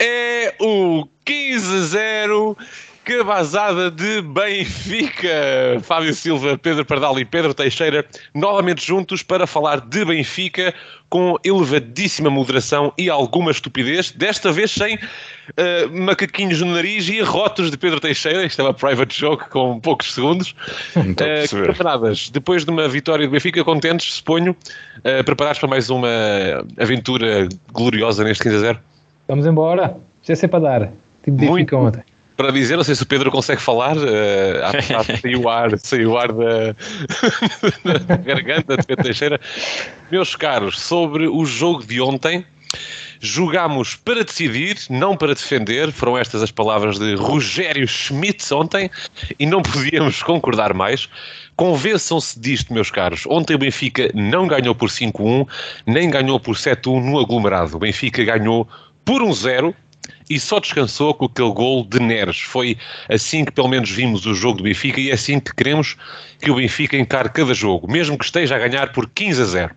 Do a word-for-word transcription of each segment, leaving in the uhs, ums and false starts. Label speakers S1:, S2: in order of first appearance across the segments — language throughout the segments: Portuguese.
S1: É o quinze a zero, cabazada de Benfica. Fábio Silva, Pedro Pardal e Pedro Teixeira, novamente juntos para falar de Benfica, com elevadíssima moderação e alguma estupidez, desta vez sem uh, macaquinhos no nariz e arrotos de Pedro Teixeira. Isto é uma private joke com poucos segundos. Uh, preparadas, depois de uma vitória do Benfica, contentes, suponho, uh, preparados para mais uma aventura gloriosa neste quinze a zero?
S2: Vamos embora, já sei para dar, tipo Benfica ontem.
S1: Para dizer, não sei se o Pedro consegue falar, uh, saiu o ar, saiu o ar da, da garganta de Pedro Teixeira. Meus caros, sobre o jogo de ontem, jogámos para decidir, não para defender, foram estas as palavras de Rogério Schmidt ontem, e não podíamos concordar mais. Convençam-se disto, meus caros. Ontem o Benfica não ganhou por cinco a um, nem ganhou por sete a um no aglomerado. O Benfica ganhou por um zero, e só descansou com aquele gol de Neres. Foi assim que pelo menos vimos o jogo do Benfica, e é assim que queremos que o Benfica encare cada jogo, mesmo que esteja a ganhar por quinze a zero.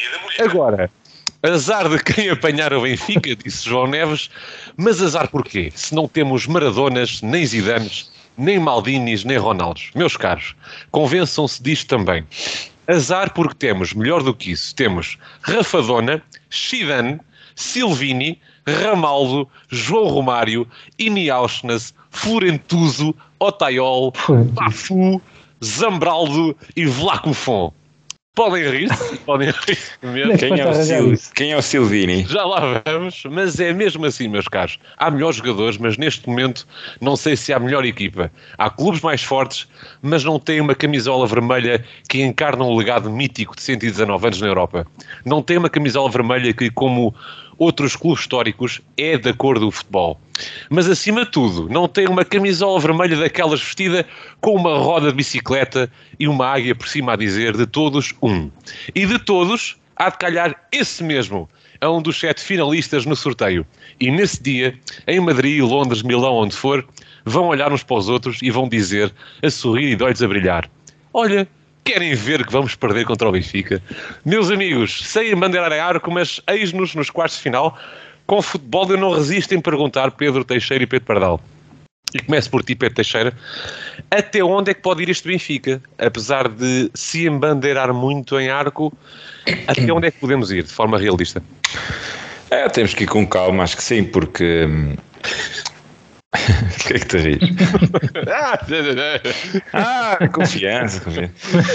S1: Agora, azar de quem apanhar o Benfica, disse João Neves, mas azar porquê? Se não temos Maradonas, nem Zidanes, nem Maldinis, nem Ronaldos. Meus caros, convençam-se disto também. Azar porque temos, melhor do que isso, temos Rafadona, Zidane, Silvini, Ramaldo, João Romário, Iniauschnas, Florentuso, Otaiol, Bafu, Zambraldo e Vlaco Fon. Podem rir-se, podem rir-se mesmo.
S3: Quem é, o Sil... Quem é o Silvini?
S1: Já lá vamos, mas é mesmo assim, meus caros. Há melhores jogadores, mas neste momento não sei se há melhor equipa. Há clubes mais fortes, mas não têm uma camisola vermelha que encarna um legado mítico de cento e dezanove anos na Europa. Não tem uma camisola vermelha que, como outros clubes históricos, é da cor do futebol. Mas, acima de tudo, não tem uma camisola vermelha daquelas vestida com uma roda de bicicleta e uma águia por cima a dizer de todos um. E de todos, há de calhar esse mesmo, a um dos sete finalistas no sorteio. E nesse dia, em Madrid, Londres, Milão, onde for, vão olhar uns para os outros e vão dizer, a sorrir e de olhos a brilhar: olha, querem ver que vamos perder contra o Benfica? Meus amigos, sem bandeirar a arco, mas eis-nos nos quartos de final. Com futebol eu não resisto em perguntar, Pedro Teixeira e Pedro Pardal. E começo por ti, Pedro Teixeira. Até onde é que pode ir este Benfica? Apesar de se embandeirar muito em arco, até onde é que podemos ir, de forma realista?
S3: É, temos que ir com calma, acho que sim, porque... O que é que te rires? Ah, confiança, confiança.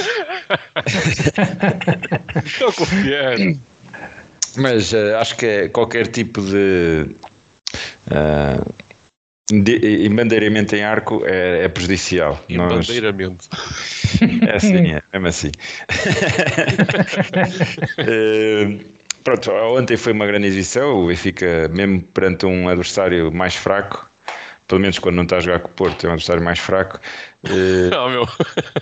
S1: Estou confiante.
S3: Mas uh, acho que é qualquer tipo de, uh, de embandeiramento em arco é, é prejudicial.
S1: Embandeiramento.
S3: Nós... É assim, é mesmo assim. uh, pronto, ontem foi uma grande exibição. O Benfica, mesmo perante um adversário mais fraco, pelo menos quando não está a jogar com o Porto, é um adversário mais fraco. Uh,
S1: oh, meu.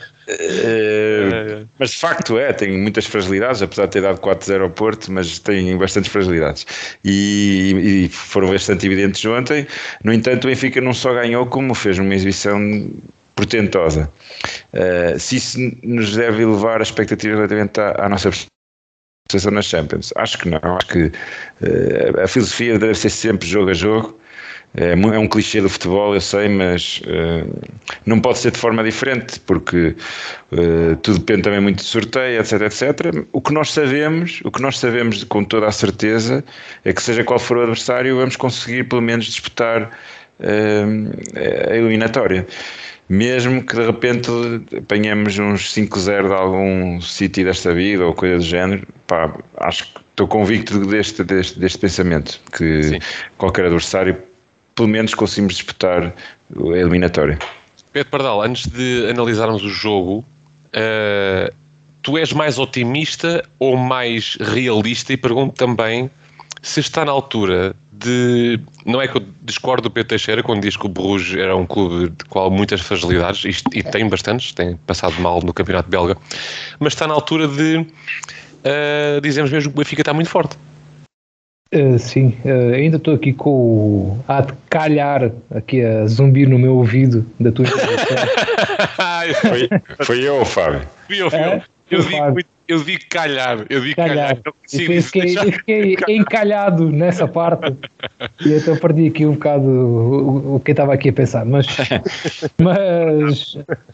S3: Uh, mas de facto é, tem muitas fragilidades, apesar de ter dado quatro a zero ao Porto, mas tem bastantes fragilidades e, e foram bastante evidentes ontem. No entanto, o Benfica não só ganhou, como fez uma exibição portentosa. Uh, se isso nos deve elevar a expectativa relativamente à, à nossa prestação nas Champions, acho que não. Acho que uh, a filosofia deve ser sempre jogo a jogo. É um clichê do futebol, eu sei, mas uh, não pode ser de forma diferente, porque uh, tudo depende também muito do sorteio, etc, etcétera. O que nós sabemos, o que nós sabemos com toda a certeza, é que seja qual for o adversário, vamos conseguir pelo menos disputar uh, a eliminatória. Mesmo que de repente apanhemos uns cinco a zero de algum City desta vida ou coisa do género, pá, acho que estou convicto deste, deste, deste pensamento, que Sim. qualquer adversário pelo menos conseguimos disputar a eliminatória.
S1: Pedro Pardal, antes de analisarmos o jogo, uh, tu és mais otimista ou mais realista? E pergunto também se está na altura de... Não é que eu discordo do Pedro Teixeira quando diz que o Bruges era um clube de qual muitas fragilidades, e, e tem bastantes, tem passado mal no campeonato belga, mas está na altura de uh, dizemos mesmo que o Benfica está muito forte.
S2: Uh, sim, uh, ainda estou aqui com o... a calhar aqui a zumbir no meu ouvido da tua
S3: foi, foi eu, Fábio.
S1: Fui eu, fui eu. Eu, digo muito, eu digo calhar, eu digo
S2: calhar.
S1: calhar.
S2: E fiquei, eu fiquei encalhado nessa parte e então perdi aqui um bocado o, o que eu estava aqui a pensar, mas mas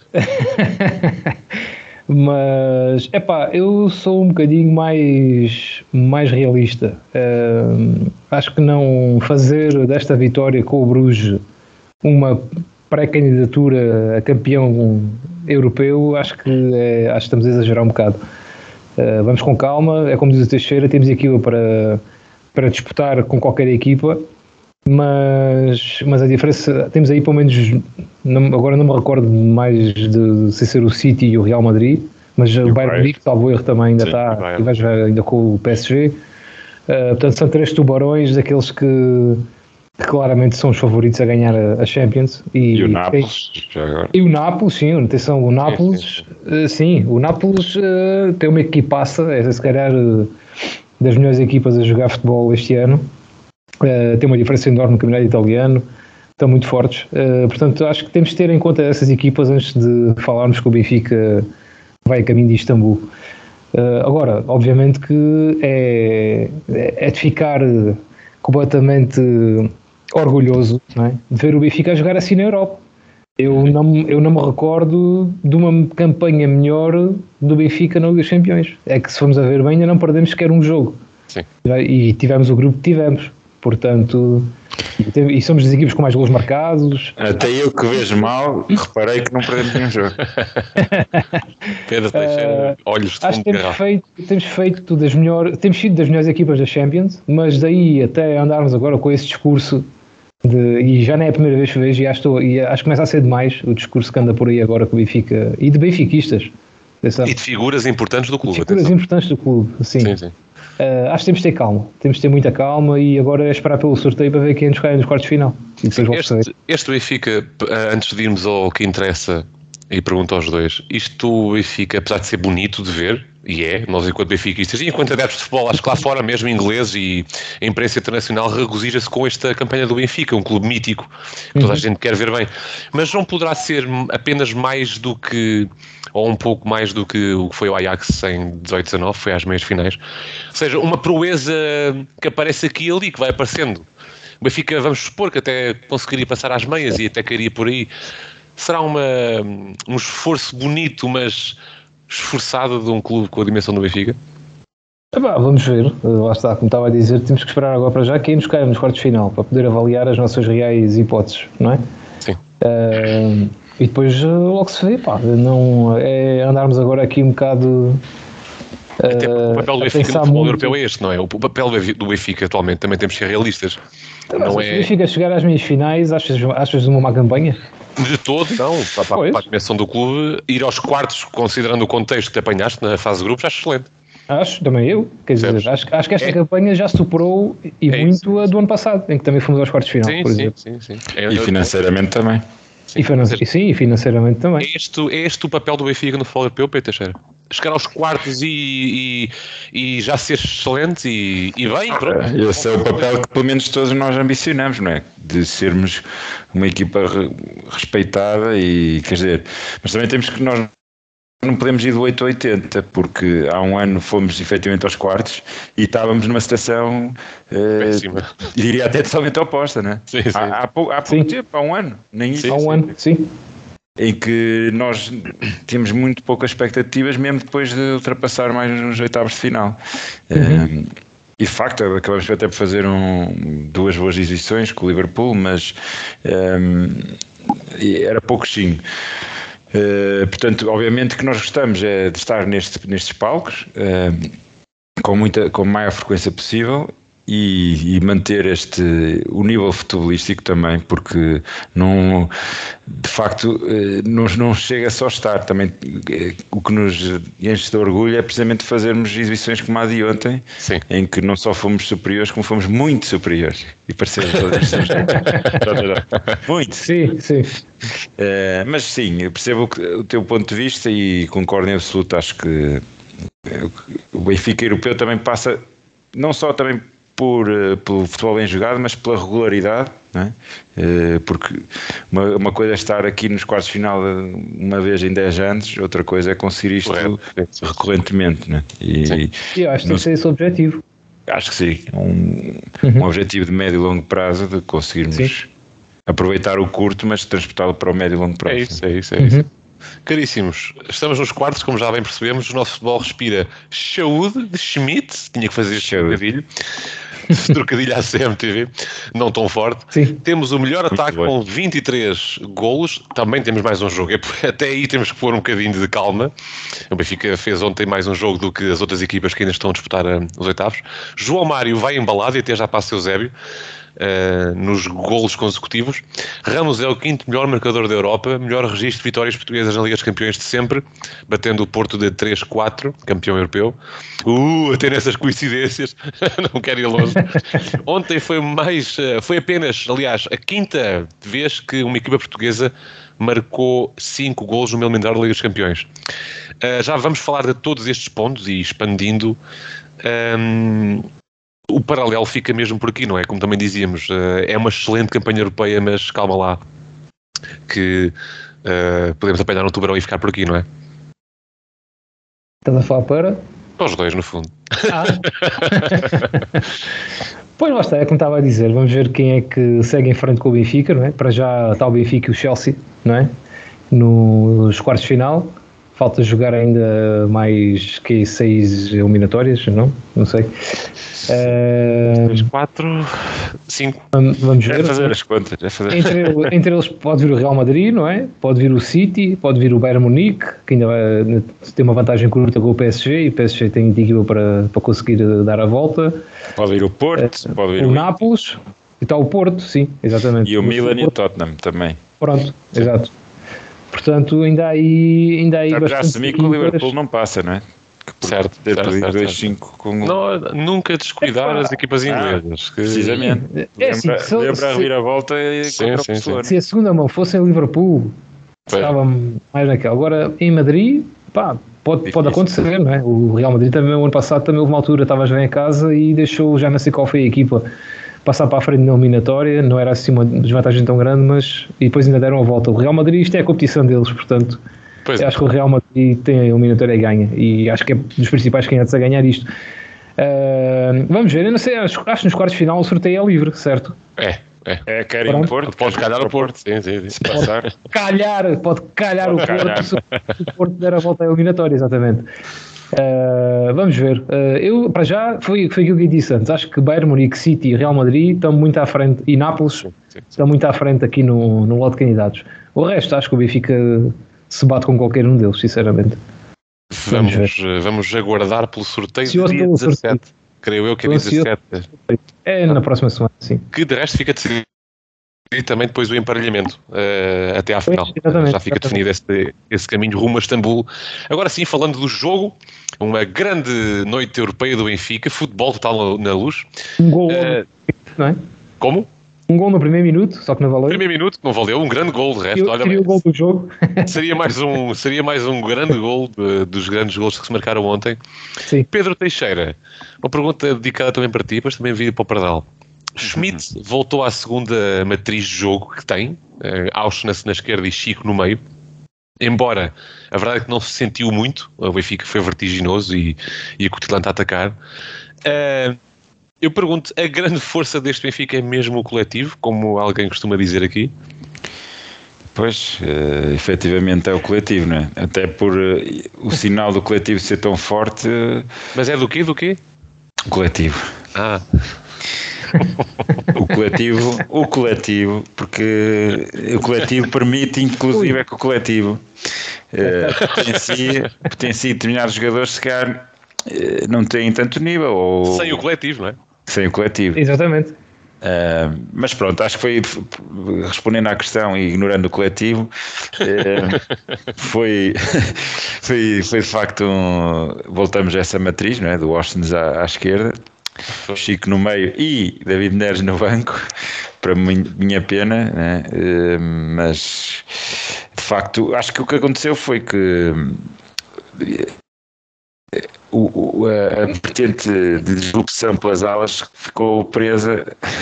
S2: mas epá, eu sou um bocadinho mais, mais realista. Uh, acho que não fazer desta vitória com o Bruges uma pré-candidatura a campeão europeu, acho que, é, acho que estamos a exagerar um bocado. Uh, vamos com calma, é como diz o Teixeira, temos equipa para, para disputar com qualquer equipa, mas, mas a diferença, temos aí pelo menos, não, agora não me recordo mais de, de ser o City e o Real Madrid, mas e o Bayern Munique, salvo erro, também ainda Sim, está, e vai jogar ainda com o P S G. Uh, portanto, são três tubarões daqueles que, que claramente são os favoritos a ganhar a, a Champions. E,
S3: e o Nápoles, já agora.
S2: E o Nápoles, sim, atenção, o Nápoles, sim, sim. Uh, sim o Nápoles uh, tem uma equipaça, é se calhar uh, das melhores equipas a jogar futebol este ano. Uh, tem uma diferença enorme no campeonato italiano, estão muito fortes, uh, portanto acho que temos de ter em conta essas equipas antes de falarmos que o Benfica vai a caminho de Istambul. Uh, agora, obviamente que é, é de ficar completamente orgulhoso, não é? De ver o Benfica a jogar assim na Europa. Eu não, eu não me recordo de uma campanha melhor do Benfica na Liga dos Campeões. É que se formos a ver bem, ainda não perdemos sequer um jogo.
S1: Sim.
S2: E tivemos o grupo que tivemos. Portanto, e somos das equipes com mais golos marcados.
S3: Até eu que vejo mal, reparei que não perdemos nenhum jogo.
S1: Pedro Teixeira, uh, olhos de
S2: acho
S1: fundo
S2: que temos feito, temos feito das melhores, temos sido das melhores equipas da Champions, mas daí até andarmos agora com esse discurso de, e já não é a primeira vez que vejo, e acho, estou, e acho que começa a ser demais o discurso que anda por aí agora com o Benfica e de benfiquistas.
S1: E de figuras importantes do clube.
S2: De figuras atenção. importantes do clube, sim. sim, sim. Uh, acho que temos de ter calma, temos de ter muita calma e agora é esperar pelo sorteio para ver quem nos cai nos quartos de final. E
S1: Sim, este, este Benfica, antes de irmos ao que interessa, e pergunto aos dois, isto Benfica, apesar de ser bonito de ver, e é, nós enquanto benfiquistas e enquanto adeptos de futebol, acho que lá fora mesmo ingleses e a imprensa internacional regozija-se com esta campanha do Benfica, um clube mítico, que toda uhum. a gente quer ver bem, mas não poderá ser apenas mais do que, ou um pouco mais do que o que foi o Ajax em dezoito dezanove, foi às meias finais, ou seja, uma proeza que aparece aqui e ali, que vai aparecendo. O Benfica, vamos supor que até conseguiria passar às meias e até cairia por aí. Será uma, um esforço bonito, mas esforçado de um clube com a dimensão do Benfica?
S2: Ah, bah, vamos ver, lá está, como estava a dizer, temos que esperar agora para já quem nos cai nos quartos de final, para poder avaliar as nossas reais hipóteses, não é?
S1: Sim.
S2: Uh, e depois logo se vê, pá, não, é andarmos agora aqui um bocado...
S1: Até porque o papel do Benfica no futebol europeu é este, não é? O papel do Benfica atualmente também temos que ser realistas.
S2: Não, não é... Se o Benfica chegar às meias finais, achas, achas uma má campanha?
S1: De todo, não. Para, para a dimensão do clube, ir aos quartos, considerando o contexto que te apanhaste na fase de grupos, acho excelente.
S2: Acho, também eu. Quer dizer, acho, acho que esta é. campanha já superou e é muito isso. a do ano passado, em que também fomos aos quartos de final,
S1: sim,
S2: por
S1: sim,
S2: exemplo.
S1: Sim, sim, sim.
S3: E financeiramente também.
S2: Sim, e, finance... sim, e financeiramente também.
S1: É este, é este o papel do Benfica no futebol europeu, Pedro Teixeira? Chegar aos quartos e, e, e já ser excelente e, e bem, pronto.
S3: Esse é o papel que pelo menos todos nós ambicionamos, não é? De sermos uma equipa respeitada e, quer dizer, mas também temos que nós não podemos ir do oito a oitenta, porque há um ano fomos efetivamente aos quartos e estávamos numa situação, eh, diria até totalmente oposta, não é?
S1: Sim, sim.
S3: Há, há, pouco, há pouco tempo, há um ano, nem isso.
S2: Há um ano, sim.
S3: Em que nós tínhamos muito poucas expectativas, mesmo depois de ultrapassar mais uns oitavos de final. Uhum. Um, e de facto, acabamos até por fazer um, duas boas exibições com o Liverpool, mas um, era pouquinho. Uh, portanto, obviamente que nós gostamos é de estar neste, nestes palcos, uh, com, muita, com a maior frequência possível. E, e manter este, o nível futebolístico também, porque não, de facto não, não chega só a estar, também o que nos enche de orgulho é precisamente fazermos exibições como a de ontem,
S1: sim.
S3: Em que não só fomos superiores, como fomos muito superiores, e parecemos muito.
S2: Sim, sim.
S3: Uh, mas sim, eu percebo o teu ponto de vista e concordo em absoluto, acho que o Benfica europeu também passa, não só também por, pelo futebol bem jogado, mas pela regularidade, não é? Porque uma, uma coisa é estar aqui nos quartos de final uma vez em dez anos, outra coisa é conseguir isto Correto. recorrentemente, não é? E,
S2: e eu acho que tem que ser esse o objetivo.
S3: Acho que sim, um, uhum. um objetivo de médio e longo prazo de conseguirmos sim. aproveitar o curto, mas transportá-lo para o médio e longo prazo.
S1: É isso, é isso, é uhum. isso. Caríssimos, estamos nos quartos, como já bem percebemos, o nosso futebol respira saúde de Schmidt, tinha que fazer este trocadilho, trocadilho à C M T V, não tão forte.
S2: Sim.
S1: Temos o melhor Muito ataque bem. com vinte e três golos, também temos mais um jogo, até aí temos que pôr um bocadinho de calma. O Benfica fez ontem mais um jogo do que as outras equipas que ainda estão a disputar uh, os oitavos. João Mário vai embalado e até já passa o Eusébio. Uh, nos golos consecutivos. Ramos é o quinto melhor marcador da Europa, melhor registro de vitórias portuguesas na Liga dos Campeões de sempre, batendo o Porto de três quatro, campeão europeu. Uh, até nessas coincidências, não quero ir longe. Ontem foi mais, uh, foi apenas, aliás, a quinta vez que uma equipa portuguesa marcou cinco golos no elementar da Liga dos Campeões. Uh, já vamos falar de todos estes pontos e expandindo. Um, O paralelo fica mesmo por aqui, não é? Como também dizíamos, uh, é uma excelente campanha europeia, mas calma lá, que uh, podemos apanhar um tubarão e ficar por aqui, não é?
S2: Estás a falar para?
S1: Para os dois, no fundo.
S2: Ah. Pois lá está, é como estava a dizer, vamos ver quem é que segue em frente com o Benfica, não é? Para já está o Benfica e o Chelsea, não é? Nos quartos de final. Falta jogar ainda mais que seis eliminatórias, não? Não sei.
S1: três, quatro, cinco.
S2: Vamos ver.
S3: É fazer as contas. É fazer.
S2: Entre, entre eles pode vir o Real Madrid, não é? Pode vir o City, pode vir o Bayern Munique, que ainda vai, tem uma vantagem curta com o P S G, e o P S G tem equipa para, para conseguir dar a volta.
S3: Pode vir o Porto, pode vir
S2: o,
S3: o
S2: Nápoles, e está o Porto, sim, exatamente.
S3: E o, o Milan e o Tottenham também.
S2: Pronto, sim. Exato. Portanto, ainda há aí, ainda há aí
S3: bastante.
S2: Já
S3: assumi que o Liverpool não passa, não é?
S1: Certo, certo, certo, dois, cinco com... não, nunca descuidar é, as equipas inglesas.
S3: Ah, que... Precisamente. É assim, lembra, se, lembra se, a reviravolta e
S1: sim, sim, sim.
S2: Se a segunda mão fosse em Liverpool, Foi. estava mais naquela. Agora, em Madrid, pá, pode, pode acontecer, não é? O Real Madrid também, o ano passado, também houve uma altura, estava a jogar em casa e deixou, já não sei qual foi a equipa, passar para a frente na eliminatória, não era assim uma desvantagem tão grande, mas e depois ainda deram a volta. O Real Madrid, isto é a competição deles, portanto, pois acho é. que o Real Madrid tem a eliminatória e ganha, e acho que é dos principais candidatos a ganhar isto. Uh, vamos ver, eu não sei, acho, acho que nos quartos de final o sorteio é livre, certo?
S1: É, é.
S3: É, querem o Porto,
S1: pode calhar o Porto, sim, sim, sim. Se
S2: passar. Pode calhar, pode calhar pode o Porto, calhar. Se o Porto der a volta à eliminatória, exatamente. Uh, vamos ver. Uh, eu, para já, foi, foi aquilo que eu disse antes. Acho que Bayern Munique, City e Real Madrid estão muito à frente, e Nápoles sim, sim, sim. estão muito à frente aqui no, no lote de candidatos. O resto, acho que o Benfica se bate com qualquer um deles, sinceramente.
S1: Vamos, vamos, vamos aguardar pelo sorteio de dia dezassete. Sorteio. Creio eu que é dia dezassete.
S2: É na próxima semana, sim.
S1: Que de resto fica decidido. E também depois o emparelhamento uh, até à final. Pois, já fica definido esse, esse caminho rumo a Istambul. Agora sim, falando do jogo, uma grande noite europeia do Benfica, futebol total na luz.
S2: Um gol, uh, não é?
S1: Como?
S2: Um gol no primeiro minuto, só que não valeu.
S1: Primeiro minuto, que não valeu, um grande gol de resto.
S2: Eu,
S1: olha,
S2: seria o gol do jogo.
S1: Seria mais um, seria mais um grande gol de, dos grandes gols que se marcaram ontem.
S2: Sim.
S1: Pedro Teixeira, uma pergunta dedicada também para ti, mas também vir para o Pardal. Schmidt uhum. voltou à segunda matriz de jogo que tem, uh, Auschwitz na esquerda e Chico no meio, embora a verdade é que não se sentiu muito, o Benfica foi vertiginoso e, e a Coutinho a atacar. Uh, eu pergunto, a grande força deste Benfica é mesmo o coletivo, como alguém costuma dizer aqui?
S3: Pois, uh, efetivamente é o coletivo, não é? Até por uh, o sinal do coletivo ser tão forte... Uh...
S1: Mas é do quê? Do quê?
S3: O coletivo.
S1: Ah...
S3: o coletivo, o coletivo, porque o coletivo permite, inclusive, é que o coletivo uh, potencia, potencia determinados jogadores se calhar uh, não têm tanto nível. Ou,
S1: sem o coletivo, não é?
S3: Sem o coletivo.
S2: Exatamente.
S3: Uh, mas pronto, acho que foi, respondendo à questão e ignorando o coletivo, uh, foi, foi, foi de facto um, voltamos a essa matriz, não é? Do Austin à, à esquerda, Chico no meio e David Neres no banco, para minha pena, né? uh, mas de facto acho que o que aconteceu foi que o, o, a, a vertente de disrupção pelas alas ficou presa.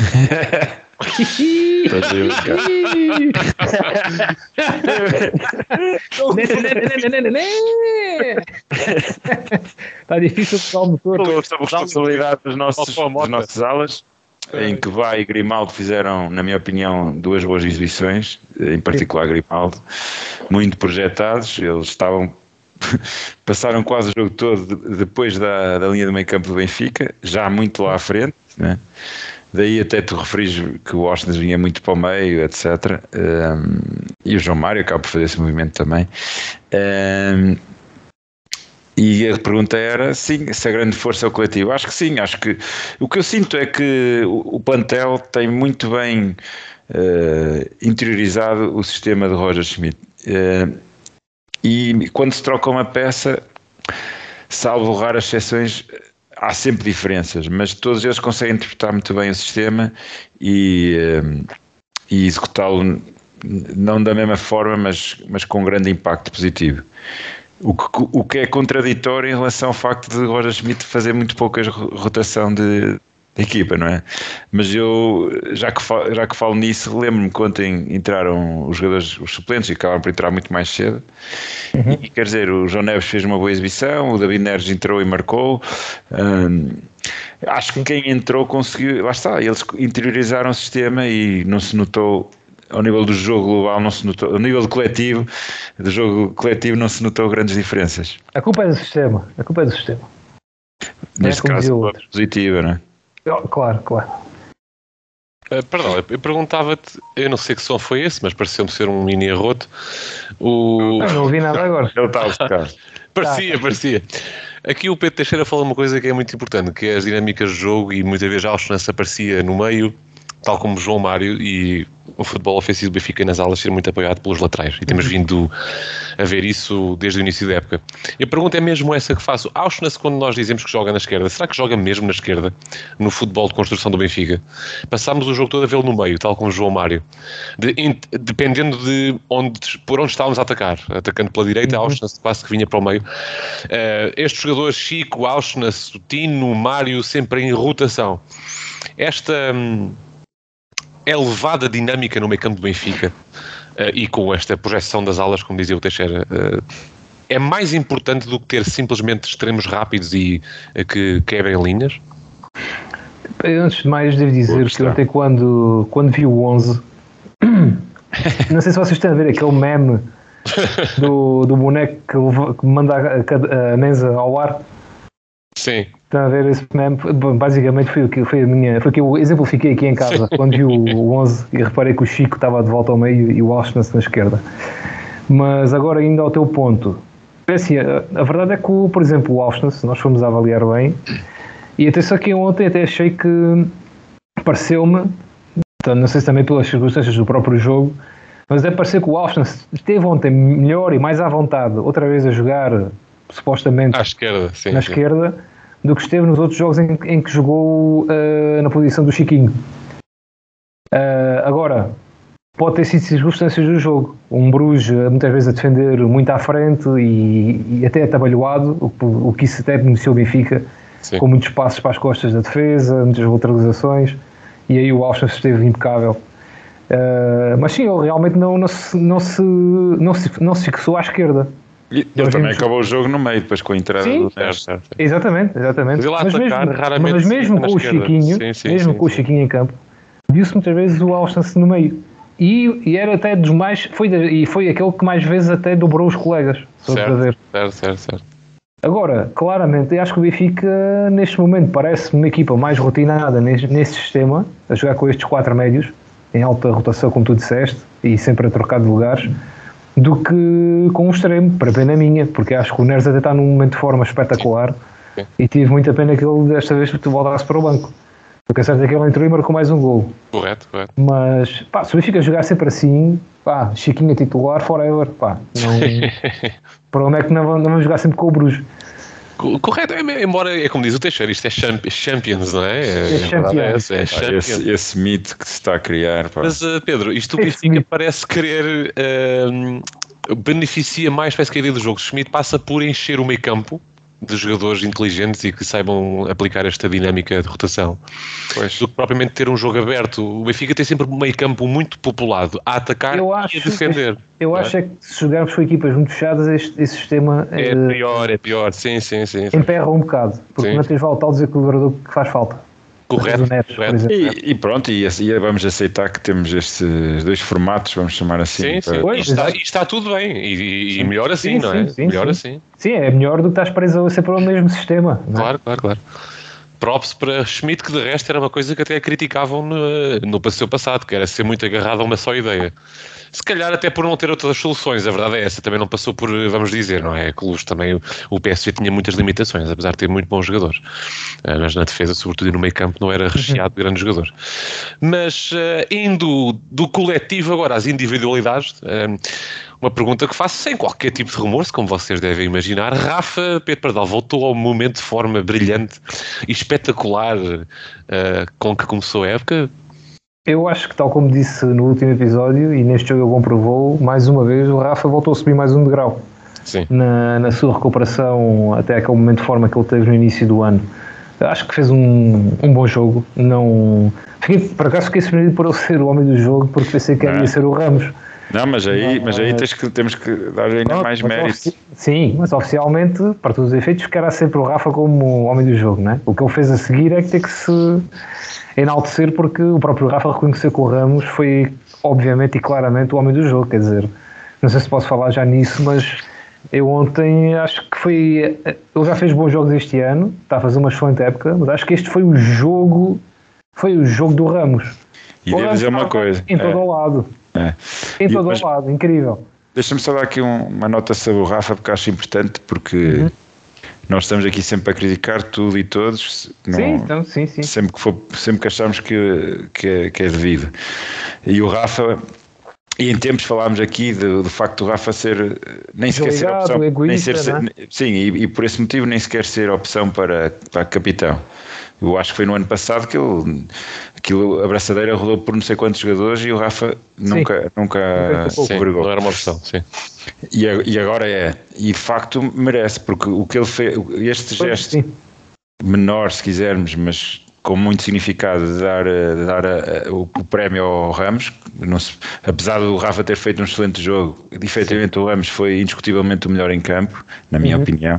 S2: Está difícil de o motor.
S3: Estou sob responsabilidade dos nossos, dos nossos alas, em que Vai e Grimaldo fizeram, na minha opinião, duas boas exibições, em particular Grimaldo, muito projetados. Eles estavam passaram quase o jogo todo depois da, da linha do meio campo do Benfica, já muito lá à frente, né? Daí até tu referis que o Austin vinha muito para o meio, etcétera. Um, e o João Mário acaba por fazer esse movimento também. Um, e a pergunta era, sim, se a grande força é o coletivo. Acho que sim, acho que o que eu sinto é que o, o plantel tem muito bem uh, interiorizado o sistema de Roger Schmidt. Uh, e quando se troca uma peça, salvo raras exceções, há sempre diferenças, mas todos eles conseguem interpretar muito bem o sistema e, e executá-lo não da mesma forma, mas, mas com um grande impacto positivo. O que, o que é contraditório em relação ao facto de Roger Schmidt fazer muito pouca rotação de, de equipa, não é? Mas eu, já que falo, já que falo nisso, lembro-me que ontem entraram os jogadores, os suplentes, e acabaram por entrar muito mais cedo. Uhum. E quer dizer, o João Neves fez uma boa exibição, o David Neres entrou e marcou. Hum, acho que quem entrou conseguiu, lá está, eles interiorizaram o sistema e não se notou, ao nível do jogo global, não se notou, ao nível do coletivo, do jogo coletivo, não se notou grandes diferenças.
S2: A culpa é do sistema, a culpa é do sistema.
S3: Neste é caso, positiva, não é?
S2: Claro, claro.
S1: Uh, perdão, eu perguntava-te, eu não sei que som foi esse, mas pareceu-me ser um mini arroto. O...
S2: Não, não ouvi nada agora.
S3: Ele está a buscar.
S1: Parecia, parecia. Aqui o Pedro Teixeira falou uma coisa que é muito importante, que é as dinâmicas de jogo, e muitas vezes a Auschwitz aparecia no meio, tal como João Mário, e o futebol ofensivo do Benfica nas alas ser muito apoiado pelos laterais, e temos vindo a ver isso desde o início da época. E a pergunta é mesmo essa que faço. Auschwitz, quando nós dizemos que joga na esquerda, será que joga mesmo na esquerda, no futebol de construção do Benfica? Passámos o jogo todo a vê-lo no meio, tal como João Mário, de, in, dependendo de onde, por onde estávamos a atacar, atacando pela direita, uhum. Auschwitz quase que vinha para o meio. Uh, estes jogadores, Chico, Auschwitz, Tino, Mário, sempre em rotação. Esta... Hum, elevada dinâmica no meio campo do Benfica, uh, e com esta projeção das alas, como dizia o Teixeira, uh, é mais importante do que ter simplesmente extremos rápidos e uh, que quebrem linhas?
S2: Antes de mais, devo dizer que eu até quando, quando vi o onze, não sei se vocês estão a ver aquele meme do, do boneco que, que manda a, a mesa ao ar.
S1: Sim.
S2: Está a ver esse meme? Basicamente foi o que foi a minha, foi o que eu exemplifiquei aqui em casa quando vi o, o onze e reparei que o Chico estava de volta ao meio e o Auschwitz na esquerda. Mas agora, ainda ao teu ponto, é assim, a, a verdade é que, o, por exemplo, o Auschwitz, nós fomos a avaliar bem, e até só que ontem até achei que pareceu-me, então, não sei se também pelas circunstâncias do próprio jogo, mas é parecer que o Auschwitz esteve ontem melhor e mais à vontade, outra vez a jogar supostamente
S1: à esquerda, sim,
S2: na
S1: sim.
S2: esquerda, do que esteve nos outros jogos em, em que jogou uh, na posição do Chiquinho. Uh, agora, pode ter sido circunstâncias do jogo. Um Bruges muitas vezes a defender muito à frente e, e até atabalhoado, o, o que isso até beneficiou o Benfica, sim. Com muitos passos para as costas da defesa, muitas lateralizações, e aí o Auschwitz esteve impecável. Uh, mas sim, ele realmente não, não, se, não, se, não, se, não se fixou à esquerda.
S3: E ele também vimos... acabou o jogo no meio, depois com a entrada
S2: sim,
S3: do Neres.
S2: Exatamente, exatamente.
S1: Mas,
S2: mas,
S1: atacar,
S2: mesmo, mas mesmo com o Chiquinho, sim, sim, mesmo sim, com sim. o Chiquinho em campo, viu-se muitas vezes o Auschwitz no meio. E, e era até dos mais, foi, e foi aquele que mais vezes até dobrou os colegas.
S1: Certo, ver. certo, certo, certo.
S2: Agora, claramente, eu acho que o Benfica, neste momento, parece uma equipa mais rotinada nesse, nesse sistema, a jogar com estes quatro médios, em alta rotação, como tu disseste, e sempre a trocar de lugares, do que com um extremo, para pena minha, porque acho que o Neres até está num momento de forma espetacular. Sim. Sim. E tive muita pena que ele desta vez voltasse para o banco, porque a certo é que ele entrou e marcou mais um gol.
S1: Correto, correto.
S2: Mas, pá, se o Benfica jogar sempre assim, pá, Chiquinho é titular forever, pá, não... o problema é que não vamos jogar sempre com o Bruges.
S1: Correto, embora, é como diz o Teixeira, isto é Champions, não é?
S2: É, é Champions.
S1: É, é Champions.
S3: Esse, esse mito que se está a criar. Pá.
S1: Mas, uh, Pedro, isto do Benfica parece querer uh, beneficia mais, parece que a ideia do jogo. Schmidt passa por encher o meio campo de jogadores inteligentes e que saibam aplicar esta dinâmica de rotação, pois, do que propriamente ter um jogo aberto. O Benfica tem sempre um meio campo muito populado a atacar
S2: eu
S1: e
S2: acho,
S1: a defender.
S2: Eu acho é que se jogarmos com equipas muito fechadas, este, este sistema
S1: é
S2: uh,
S1: pior, é pior, sim, sim, sim.
S2: emperra um bocado, porque sim. Não tens volta ao desequilibrador que faz falta.
S1: Correto,
S2: Netos,
S1: correto.
S3: E, e pronto, e, e vamos aceitar que temos estes dois formatos, vamos chamar assim.
S1: Sim, sim. Para... E, está, e está tudo bem, e, e melhor assim, sim, não é?
S2: Sim,
S1: melhor
S2: sim.
S1: assim.
S2: Sim, é melhor do que estás preso a ser para o mesmo sistema. Não é?
S1: Claro, claro, claro. Props para Schmidt, que de resto era uma coisa que até criticavam no, no seu passado, que era ser muito agarrado a uma só ideia. Se calhar até por não ter outras soluções, a verdade é essa, também não passou por, vamos dizer, não é? Clubes também, o P S V tinha muitas limitações, apesar de ter muito bons jogadores. Mas na defesa, sobretudo e no meio campo, não era recheado de grandes jogadores. Mas indo do coletivo agora às individualidades, uma pergunta que faço sem qualquer tipo de remorso, como vocês devem imaginar. Rafa Pedro Pardal voltou ao momento de forma brilhante e espetacular com que começou a época?
S2: Eu acho que, tal como disse no último episódio, e neste jogo ele comprovou, mais uma vez o Rafa voltou a subir mais um degrau.
S1: Sim.
S2: Na, na sua recuperação até aquele momento de forma que ele teve no início do ano. Acho que fez um, um bom jogo. Não, fiquei, por acaso fiquei surpreendido por ele ser o homem do jogo, porque pensei que ia ser o Ramos.
S3: Não, mas aí, mas aí tens que, temos que dar ainda Pronto, mais mérito.
S2: Sim, mas oficialmente, para todos os efeitos, ficará sempre o Rafa como o homem do jogo, não é? O que ele fez a seguir é que tem que se enaltecer, porque o próprio Rafa reconheceu que o Ramos foi, obviamente e claramente, o homem do jogo. Quer dizer, não sei se posso falar já nisso, mas eu ontem acho que foi... Ele já fez bons jogos este ano, está a fazer uma excelente época, mas acho que este foi o jogo, foi o jogo do Ramos.
S3: E devo dizer uma coisa.
S2: Em todo o é. lado.
S3: É.
S2: Em todo o lado, incrível.
S3: Deixa-me só dar aqui um, uma nota sobre o Rafa, porque acho importante, porque uhum. nós estamos aqui sempre a criticar tudo e todos. Não,
S2: sim, então, sim, sim.
S3: Sempre que, for, sempre que achamos que, que, é, que é devido. E o Rafa, e em tempos falámos aqui do, do facto do Rafa ser, nem sequer ser opção.
S2: Egoísta,
S3: nem ser,
S2: não é?
S3: Sim, e, e por esse motivo nem sequer ser opção para, para capitão. Eu acho que foi no ano passado que ele, aquilo, a braçadeira rodou por não sei quantos jogadores e o Rafa nunca, sim. nunca
S1: vergou. Não era uma opção, sim.
S3: E, e agora é. E de facto merece, porque o que ele fez, este
S2: pois
S3: gesto
S2: sim.
S3: menor, se quisermos, mas com muito significado de dar, de dar a, a, o, o prémio ao Ramos, não se, apesar do Rafa ter feito um excelente jogo, efetivamente o Ramos foi indiscutivelmente o melhor em campo, na minha uhum. opinião.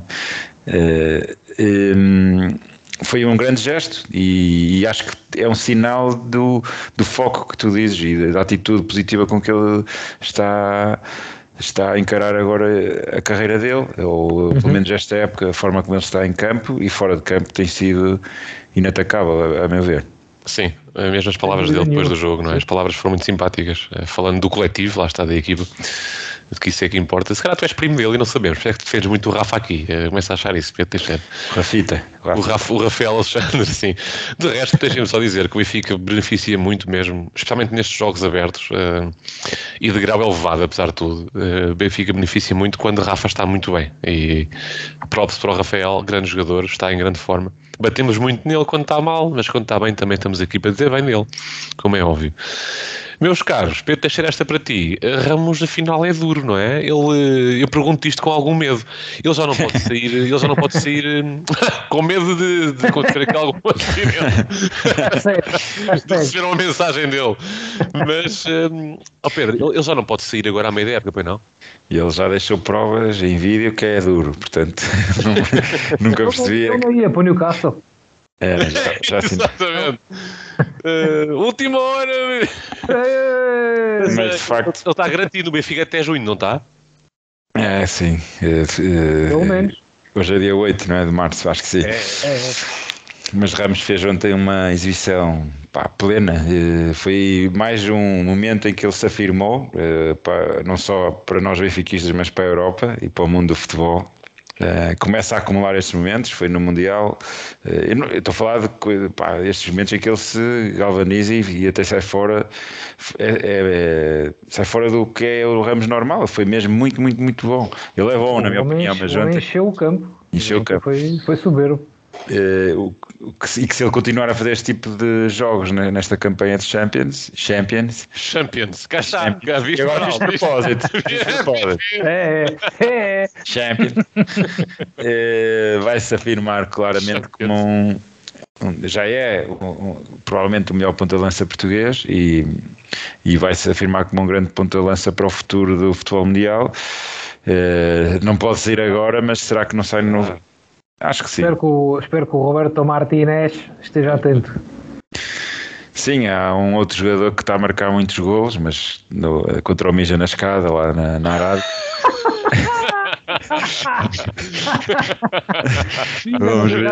S3: Uh, um, Foi um grande gesto e, e acho que é um sinal do, do foco que tu dizes e da atitude positiva com que ele está, está a encarar agora a carreira dele, ou pelo menos esta época, a forma como ele está em campo e fora de campo tem sido inatacável, a, a meu ver.
S1: Sim, as mesmas palavras dele depois do jogo, não é? As palavras foram muito simpáticas, falando do coletivo, lá está, da equipa, de que isso é que importa. Se calhar tu és primo dele e não sabemos, é que tu defendes muito o Rafa aqui, começa a achar isso, Pedro Teixeira.
S3: Rafita.
S1: O, Rafa, o Rafael Alexandre, sim. De resto, deixem-me só dizer que o Benfica beneficia muito mesmo, especialmente nestes jogos abertos uh, e de grau elevado, apesar de tudo. Uh, o Benfica beneficia muito quando o Rafa está muito bem. E props para o Rafael, grande jogador, está em grande forma. Batemos muito nele quando está mal, mas quando está bem também estamos aqui para dizer bem dele, como é óbvio. Meus caros, Pedro Teixeira, esta para ti. Ramos, afinal, é duro, não é? Ele, eu pergunto isto com algum medo. Ele já não pode sair, ele já não pode sair com medo de, de acontecer aqui algum acidente. De receber uma mensagem dele. Mas, um, oh Pedro, ele já não pode sair agora à meia da época, pois não?
S3: E ele já deixou provas em vídeo que é duro, portanto, não, nunca percebi.
S2: Eu não ia para o Newcastle.
S3: É, já, já assim.
S1: Exatamente. Uh, última hora.
S3: Mas de facto.
S1: Ele está garantido no Benfica até junho, não está?
S3: É, sim. Uh, uh,
S2: Pelo menos.
S3: Hoje é dia oito, não é? De março, acho que sim.
S2: É, é, é.
S3: Mas Ramos fez ontem uma exibição pá, plena. Uh, foi mais um momento em que ele se afirmou, uh, pá, não só para nós benfiquistas, mas para a Europa e para o mundo do futebol. Uh, começa a acumular estes momentos, foi no Mundial. Uh, eu, não, eu estou a falar de pá, estes momentos em que ele se galvaniza e, e até sai fora, é, é, é, sai fora do que é o Ramos normal. Foi mesmo muito, muito, muito bom. Ele é bom, na minha opinião, mas ontem
S2: encheu o campo.
S3: Encheu o campo.
S2: Foi, foi soberbo.
S3: Uh, o, o que, e que se ele continuar a fazer este tipo de jogos né, nesta campanha de Champions, Champions,
S1: Champions, cá está,
S3: Champions.
S1: cá viste,
S3: agora fiz propósito, fiz propósito.
S2: É, é, é.
S3: Champions, uh, vai-se afirmar claramente Champions. Como um, um já é um, um, provavelmente o melhor ponta de lança português e, e vai-se afirmar como um grande ponta de lança para o futuro do futebol mundial. Uh, não pode sair agora, mas será que não sai no novo? Acho que sim.
S2: Espero que o, espero que o Roberto Martínez esteja atento.
S3: Sim, há um outro jogador que está a marcar muitos golos, mas no, contra o Mija na escada, lá na, na Arábia. Vamos ver.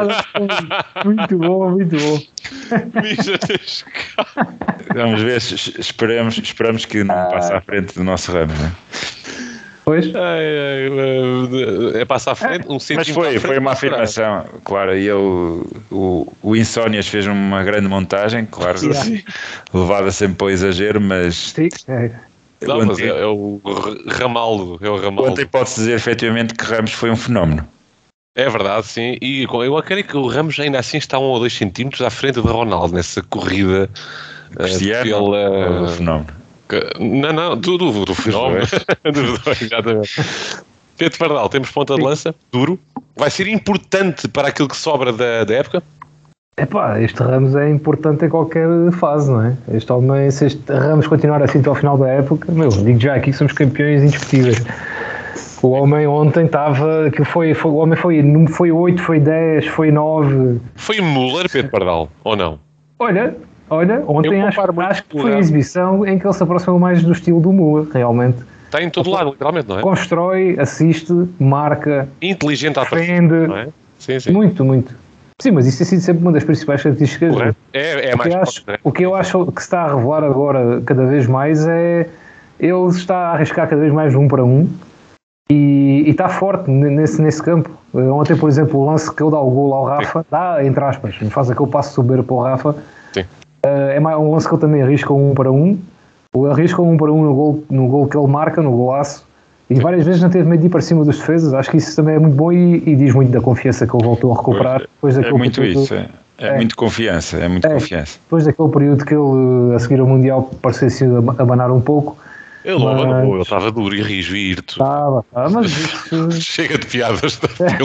S2: Muito bom, muito bom.
S1: Mija na escada.
S3: Vamos ver, esperamos, esperamos que não passe à frente do nosso Ramos, não é?
S2: Pois.
S1: É, é, é passar à frente, um
S3: Mas foi, foi uma afirmação, claro, e eu, o, o Insónias fez uma grande montagem, claro, yeah. levada sempre para o exagero, mas...
S2: Sim, é.
S1: Não, mas é, é o Ramaldo, é o Ramaldo.
S3: Ontem pode-se dizer efetivamente que Ramos foi um fenómeno.
S1: É verdade, sim, e eu acredito que o Ramos ainda assim está um ou dois centímetros à frente de Ronaldo nessa corrida.
S3: Cristiano, uh, do fenómeno.
S1: Não, não, do, do, do fenómeno. Exatamente. Pedro Pardal, temos ponta de lança, duro. Vai ser importante para aquilo que sobra da, da época?
S2: Epá, este Ramos é importante em qualquer fase, não é? Este homem, se este Ramos continuar assim até ao final da época, meu, digo já aqui que somos campeões indiscutíveis. O homem ontem estava, que foi, foi, o homem foi, foi oito, foi dez, foi nove.
S1: Foi Müller, Pedro Pardal, ou não?
S2: Olha... Olha, ontem acho, acho que foi a exibição em que ele se aproximou mais do estilo do Müller, realmente.
S1: Está em todo lado, literalmente, não é?
S2: Constrói, assiste, marca,
S1: inteligente à
S2: defende.
S1: Não é? Sim, sim.
S2: Muito, muito. Sim, mas isso tem sido sempre uma das principais características.
S1: Correto. É, é
S2: o,
S1: mais
S2: que acho, o que eu acho que se está a revelar agora cada vez mais é ele está a arriscar cada vez mais um para um e, e está forte nesse, nesse campo. Ontem, por exemplo, o lance que ele dá o golo ao Rafa, sim. dá entre aspas, faz aquele passo soberbo para o Rafa.
S1: Sim.
S2: É mais um lance que ele também arrisca um para um. Ele arrisca um para um no gol, no gol que ele marca, no golaço. E várias vezes não teve medo de ir para cima dos defesas. Acho que isso também é muito bom e, e diz muito da confiança que ele voltou a recuperar. Depois
S3: é muito período, isso, é, é, é muito confiança, é muito é, confiança.
S2: Depois daquele período que ele, a seguir ao Mundial, parecia-se abanar um pouco.
S1: Ele não abanou, ele estava duro e rijo e irto.
S2: Estava, ah, mas isso...
S1: Chega de piadas.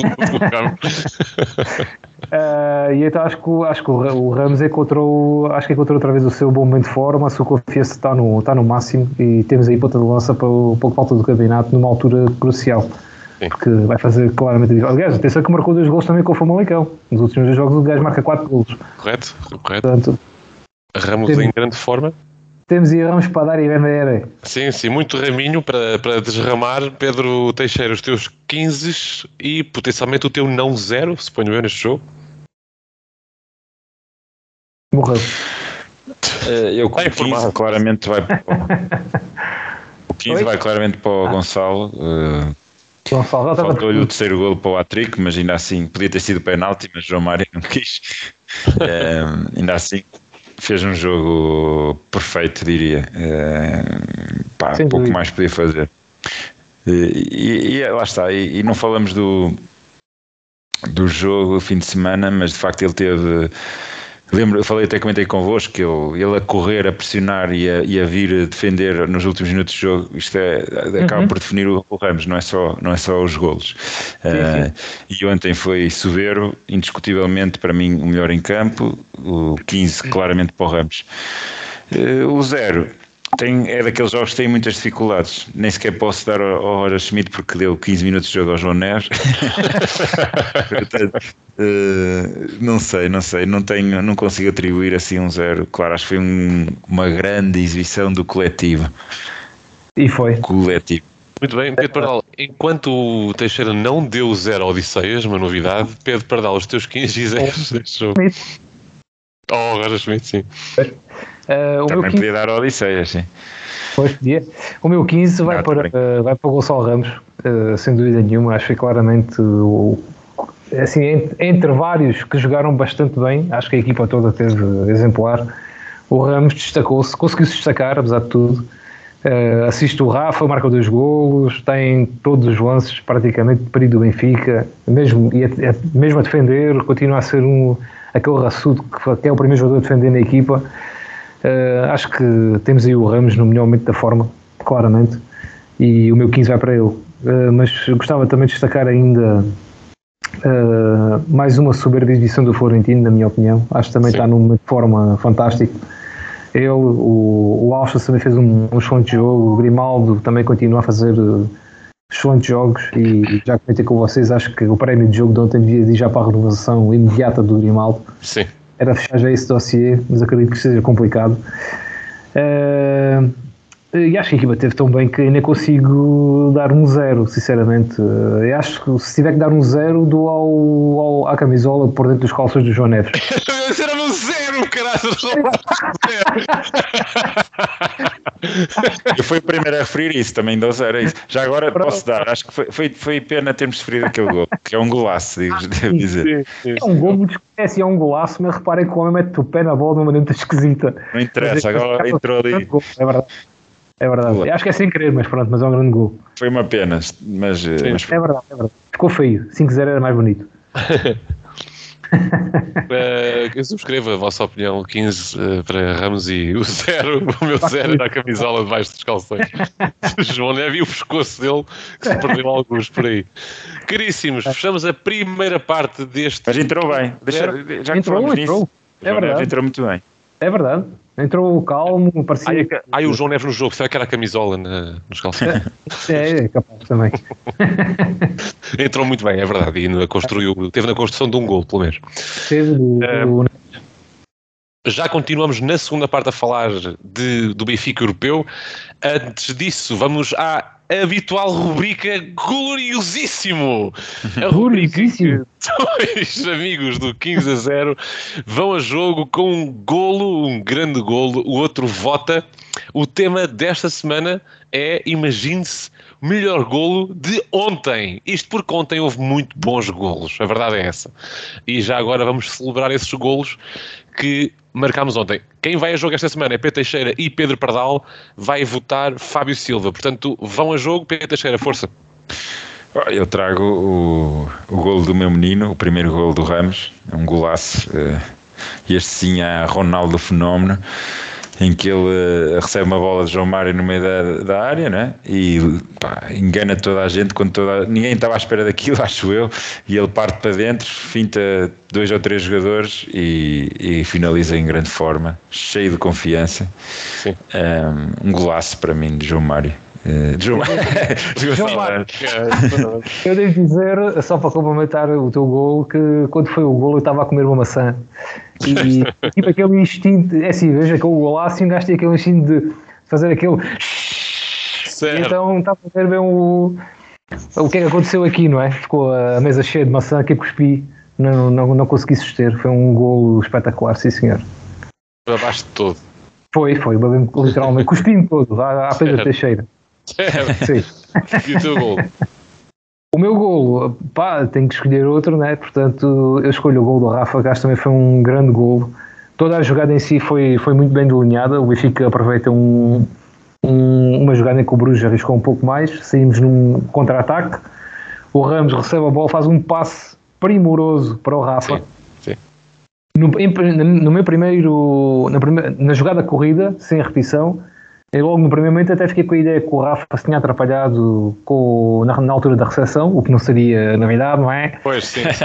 S2: Uh, e então acho que, acho que o Ramos encontrou, acho que encontrou outra vez o seu bom momento de forma, a sua confiança está no, está no máximo e temos aí ponta de lança para o pouco falta do campeonato numa altura crucial. Sim. Porque vai fazer claramente a diferença. Aliás, atenção que marcou dois gols também com o Famalicão. Nos últimos dois jogos o gajo marca quatro gols.
S1: Correto, correto.
S2: Portanto,
S1: Ramos
S2: temos,
S1: em grande forma.
S2: Temos aí Ramos para dar e vender.
S1: Sim, sim, muito raminho para, para desramar. Pedro Teixeira, os teus quinze e potencialmente o teu não zero, se ponho eu neste jogo.
S2: Morreu.
S3: Uh, eu com quinze claramente vai para o quinze Oi? vai claramente para o ah. Gonçalo. Uh,
S2: Gonçalo
S3: faltou-lhe o terceiro golo para o hat-trick, mas ainda assim podia ter sido penalti, mas João Mário não quis. uh, ainda assim fez um jogo perfeito, diria. Uh, pá, pouco dúvida. mais podia fazer. Uh, e, e lá está. E, e não falamos do do jogo fim de semana, mas de facto ele teve. Lembro, eu falei, até comentei convosco que ele, ele a correr, a pressionar e a, e a vir defender nos últimos minutos do jogo, isto é, acaba uhum. por definir o, o Ramos, não é só, não é só os golos. Sim, uh, sim. E ontem foi soberbo, indiscutivelmente para mim o melhor em campo, o quinze claramente para o Ramos. Uh, o zero tem, é daqueles jogos que têm muitas dificuldades, nem sequer posso dar ao, ao Roger Schmidt porque deu quinze minutos de jogo ao João Neves. Portanto, uh, não sei, não sei, não tenho, não consigo atribuir assim um zero. Claro, acho que foi um, uma grande exibição do coletivo.
S2: E foi.
S3: Coletivo.
S1: Muito bem, Pedro Pardal, enquanto o Teixeira não deu zero a Odisseias, uma novidade, Pedro Pardal, os teus quinze e zeros deste jogo. Oh, Roger Schmidt, sim.
S2: Uh, o
S3: Também
S2: meu
S3: podia dar a Odisseia, sim.
S2: Pois podia. O meu quinze vai, para, uh, vai para o Gonçalo Ramos, uh, sem dúvida nenhuma. Acho que claramente, uh, assim, entre, entre vários que jogaram bastante bem, acho que a equipa toda teve exemplar. O Ramos destacou-se, conseguiu-se destacar, apesar de tudo. Uh, assiste o Rafa, marca dois golos, tem todos os lances praticamente de perigo do Benfica, mesmo, e a, a, mesmo a defender, continua a ser um, aquele raçudo que, que é o primeiro jogador a defender na equipa. Uh, acho que temos aí o Ramos no melhor momento da forma, claramente, e o meu quinze vai para ele. Uh, mas gostava também de destacar ainda uh, mais uma soberba exibição do Florentino, na minha opinião. Acho que também Sim. está num momento de forma fantástico. Ele, o, o Alves também fez um, um excelente jogo, o Grimaldo também continua a fazer uh, excelentes jogos, e já comentei com vocês, acho que o prémio de jogo de ontem devia ir já para a renovação imediata do Grimaldo.
S1: Sim.
S2: Era fechar já esse dossiê, mas acredito que seja complicado. Uh, e acho que a equipa teve tão bem que ainda consigo dar um zero, sinceramente. Uh, eu acho que se tiver que dar um zero, dou ao, ao, à camisola por dentro dos calções do João Neves.
S1: Esse era um zero, caralho!
S3: Eu fui o primeiro a referir isso, também dou zero a isso. Já agora posso dar, acho que foi, foi, foi pena termos sofrido aquele gol, que é um golaço, devo dizer.
S2: Sim, sim, sim. É um gol muito esquece, é um golaço, mas reparem que o homem mete o pé na bola de uma maneira muito esquisita.
S3: Não interessa, agora entrou ali.
S2: É verdade. É verdade. Eu acho que é sem querer, mas pronto, mas é um grande gol.
S3: Foi uma pena, mas... mas...
S2: É verdade, é verdade. Ficou feio. cinco a zero era mais bonito.
S1: Uh, eu subscrevo a vossa opinião, quinze uh, para Ramos e o zero, o meu zero era a camisola debaixo dos calções. João Neves e o pescoço dele, que se perdeu alguns por aí. Caríssimos, fechamos a primeira parte deste.
S3: Mas entrou bem, Deixa, já que
S2: entrou,
S3: falamos
S2: entrou.
S3: nisso,
S2: É verdade.
S3: entrou muito bem.
S2: É verdade. Entrou calmo, parecia.
S1: Ai, ai, o João Neves no jogo, será que era a camisola na, nos calções?
S2: É, é capaz também.
S1: Entrou muito bem, é verdade. E construiu, teve na construção de um gol, pelo menos.
S2: Teve do, do...
S1: Uh, já continuamos na segunda parte a falar de, do Benfica europeu. Antes disso, vamos à habitual rubrica Gloriosíssimo. A rubrica que dois amigos do quinze a zero vão a jogo com um golo, um grande golo, o outro vota. O tema desta semana é, imagine-se, o melhor golo de ontem. Isto porque ontem houve muito bons golos, a verdade é essa. E já agora vamos celebrar esses golos que marcámos ontem. Quem vai a jogo esta semana é Pedro Teixeira e Pedro Pardal. Vai votar Fábio Silva. Portanto, vão a jogo. Pedro Teixeira, força.
S3: Eu trago o, o golo do meu menino, o primeiro golo do Ramos. É um golaço. Este sim é Ronaldo Fenómeno, em que ele uh, recebe uma bola de João Mário no meio da, da área, né? E pá, engana toda a gente, quando toda, ninguém estava à espera daquilo, acho eu, e ele parte para dentro, finta dois ou três jogadores e, e finaliza em grande forma, cheio de confiança.
S1: Sim.
S3: Um, um golaço para mim de João Mário. Uh, João...
S2: João Mário. Eu devo dizer, só para complementar o teu gol, que quando foi o gol eu estava a comer uma maçã. E tipo aquele instinto, é assim, veja aquele golaço e um gajo tem aquele instinto de fazer aquele.
S1: Certo.
S2: Então estava a ver bem o, o que é que aconteceu aqui, não é? Ficou a mesa cheia de maçã que eu cuspi, não, não, não consegui suster. Foi um golo espetacular, sim senhor.
S1: Abaixo de todo.
S2: Foi, foi, literalmente, cuspi-me todo, à, à Pedro Teixeira.
S1: Certo.
S2: Sim.
S1: E o teu golo?
S2: O meu golo, pá, tenho que escolher outro, né? Portanto, eu escolho o golo do Rafa, que acho que também foi um grande golo. Toda a jogada em si foi, foi muito bem delineada. O Benfica aproveita um, um, uma jogada em que o Bruges arriscou um pouco mais. Saímos num contra-ataque. O Ramos recebe a bola, faz um passe primoroso para o Rafa.
S1: Sim, sim.
S2: No, em, no meu primeiro, na, primeira, na jogada corrida, sem repetição, eu logo no primeiro momento até fiquei com a ideia que o Rafa se tinha atrapalhado com, na, na altura da recepção, o que não seria na verdade, não é?
S1: Pois sim. sim.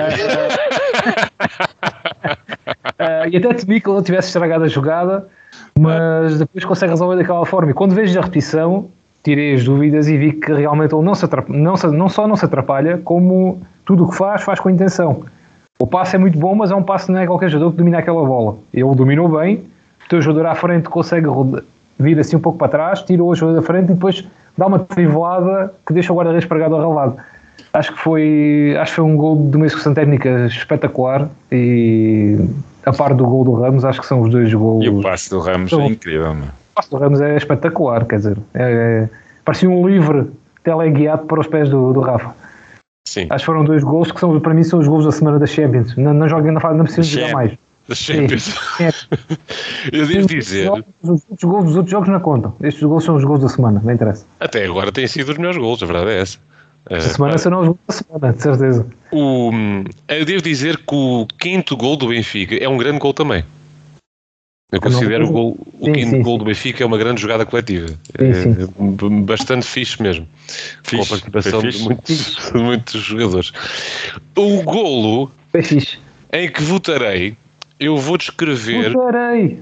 S2: uh, e até temi que ele tivesse estragado a jogada, mas depois consegue resolver daquela forma. E quando vejo a repetição, tirei as dúvidas e vi que realmente ele não, se atrapalha, não, se, não só não se atrapalha, como tudo o que faz, faz com intenção. O passe é muito bom, mas é um passe, não é qualquer jogador que domina aquela bola. Ele dominou bem, o teu jogador à frente consegue vir assim um pouco para trás, tira o jogador da frente e depois dá uma trivelada que deixa o guarda-redes pregado ao relvado. Acho que foi, acho que foi um gol de uma execução técnica espetacular e a par do gol do Ramos, acho que são os dois gols.
S3: E o passe do Ramos então, é incrível, mano.
S2: O passe do Ramos é espetacular, quer dizer, é, é, parecia um livre teleguiado para os pés do, do Rafa.
S1: Sim.
S2: Acho que foram dois gols que são, para mim são os gols da semana da Champions. Não, não joguem na fase, não preciso jogar mais.
S1: Da Champions. Eu devo dizer.
S2: Os outros gols dos outros jogos não contam. Estes gols são os gols da semana, não interessa.
S1: Até agora têm sido os melhores gols, a verdade é essa.
S2: Esta uh, semana serão os gols da semana, de certeza.
S1: O, eu devo dizer que o quinto gol do Benfica é um grande gol também. Eu considero o, gol, o sim, quinto sim, gol sim. do Benfica é uma grande jogada coletiva. Sim, é, sim. Bastante fixe mesmo. Fixe, com a participação de muitos, de muitos jogadores. O golo em que votarei, eu vou descrever.
S2: Votarei!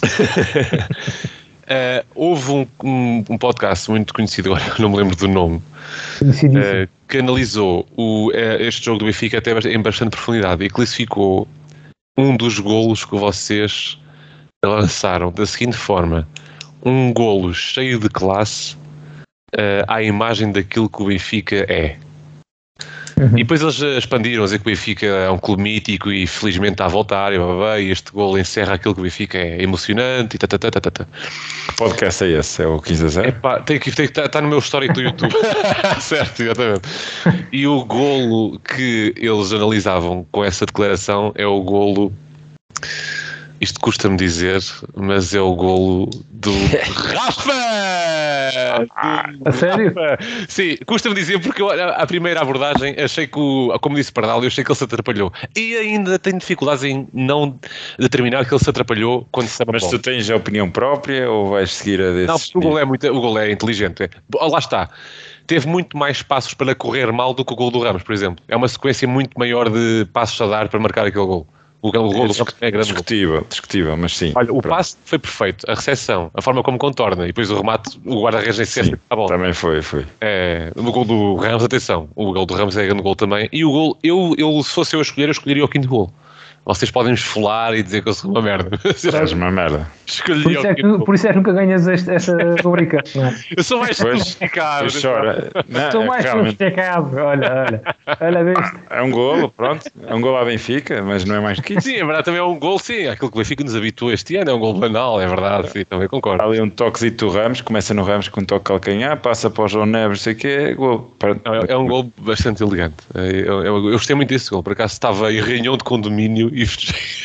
S1: uh, houve um, um, um podcast muito conhecido, agora não me lembro do nome, uh, que analisou o, uh, este jogo do Benfica até em bastante profundidade e classificou um dos golos que vocês lançaram da seguinte forma: um golo cheio de classe uh, à imagem daquilo que o Benfica é. Uhum. E depois eles expandiram a dizer que o Benfica é um clube mítico e felizmente está a voltar e, blá, blá, blá, e este golo encerra aquilo que o Benfica é emocionante e tá, tá, tá, tá, tá.
S3: Que podcast é esse? É o quinze a zero?
S1: Epá, tem que estar tá no meu histórico do YouTube. Certo, exatamente. E o golo que eles analisavam com essa declaração é o golo... Isto custa-me dizer, mas é o golo do Rafa! Do
S2: a sério?
S1: Rafa. Sim, custa-me dizer porque eu, à primeira abordagem achei que, o, como disse Pardal, eu achei que ele se atrapalhou. E ainda tenho dificuldades em não determinar que ele se atrapalhou quando se
S3: Mas tu tens a opinião própria ou vais seguir a desses?
S1: Não, porque o golo é, muito, o golo é inteligente. É. Lá está. Teve muito mais passos para correr mal do que o golo do Ramos, por exemplo. É uma sequência muito maior de passos a dar para marcar aquele golo. O gol é, disc- é grande.
S3: Discutível, gol. discutível, mas sim.
S1: Olha, o passe foi perfeito, a recepção, a forma como contorna e depois o remate, o guarda-redes em cesta a bola.
S3: Também foi, foi.
S1: É, no gol do Ramos, atenção, o gol do Ramos é grande gol também. E o gol, eu, eu, se fosse eu a escolher, eu escolheria o quinto gol. Vocês podem me esfolar e dizer que eu sou uma merda.
S3: És uma merda.
S2: Por isso, é que, por isso é que nunca ganhas este, esta rubrica.
S1: Eu sou mais sofisticado.
S2: Sou mais sofisticado. Olha, olha. Olha viste.
S3: É um golo, pronto. É um golo à Benfica, mas não é mais que isso.
S1: Sim, é verdade, também é um golo, sim. Aquilo que o Benfica nos habituou este ano é um golo banal, é verdade, sim, também concordo.
S3: Há ali um toquezito do Ramos, começa no Ramos com um toque calcanhar, passa para o João Neves, sei o que é golo.
S1: É, é um golo bastante elegante. Eu, eu, eu gostei muito desse golo, por acaso estava em reunião de condomínio e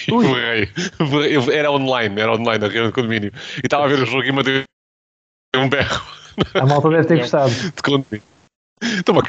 S1: era online, era online a reunião de condomínio e estava a ver o jogo e mandei um berro.
S2: A malta deve ter gostado.
S1: De condomínio. Toma.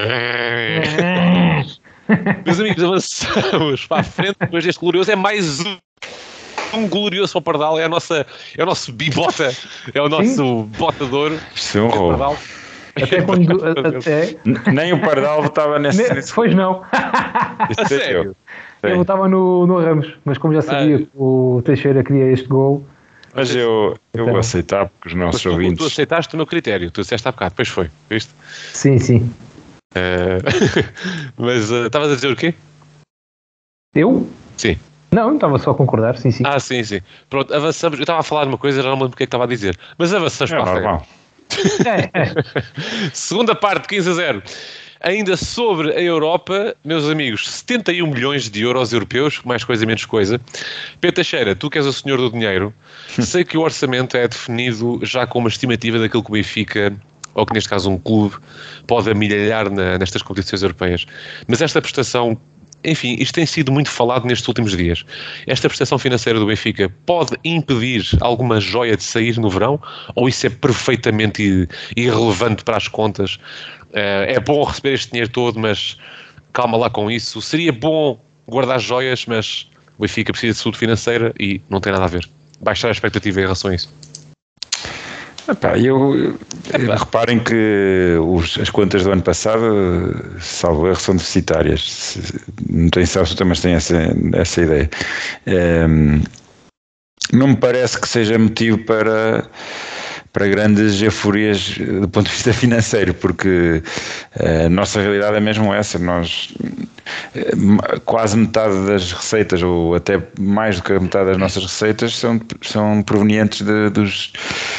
S1: Meus amigos, avançamos para a frente depois deste glorioso. É mais um, um glorioso para o Pardal. É, a nossa, é o nosso bibota, é o nosso Sim. botador.
S3: Isto é um roubo.
S2: Até quando. Até...
S3: Nem o Pardal estava nesse.
S2: Ne, pois não.
S1: A sério?
S2: Eu estava no, no Ramos, mas como já sabia ah, que o Teixeira queria este gol.
S3: Mas eu, eu vou aceitar, porque os nossos
S1: tu,
S3: ouvintes.
S1: Tu aceitaste o meu critério, tu disseste há bocado, depois foi, viste?
S2: Sim, sim.
S1: Uh, mas estavas uh, a dizer o quê?
S2: Eu?
S1: Sim.
S2: Não, estava só a concordar, sim, sim.
S1: Ah, sim, sim. Pronto, avançamos. Eu estava a falar de uma coisa, já não me lembro o que é que estava a dizer. Mas avançamos
S3: é
S1: para
S3: normal.
S1: a frente. É, é. Segunda parte, quinze a zero. Ainda sobre a Europa, meus amigos, setenta e um milhões de euros europeus, mais coisa menos coisa. Pedro Teixeira, tu que és o senhor do dinheiro, sei que o orçamento é definido já com uma estimativa daquilo que o Benfica, ou que neste caso um clube, pode amilhar na, nestas competições europeias. Mas esta prestação, enfim, isto tem sido muito falado nestes últimos dias. Esta prestação financeira do Benfica pode impedir alguma joia de sair no verão? Ou isso é perfeitamente irrelevante para as contas? É bom receber este dinheiro todo, mas calma lá com isso. Seria bom guardar joias, mas o Benfica precisa de saúde financeira e não tem nada a ver. Baixar a expectativa em relação a isso.
S3: Epá, eu, eu, Epá. Reparem que os, as contas do ano passado, salvo erro, são deficitárias. Não tenho certeza, mas tenho essa, essa ideia. É, não me parece que seja motivo para... para grandes euforias do ponto de vista financeiro, porque a nossa realidade é mesmo essa. Nós, quase metade das receitas, ou até mais do que a metade das nossas receitas, são, são provenientes de, dos,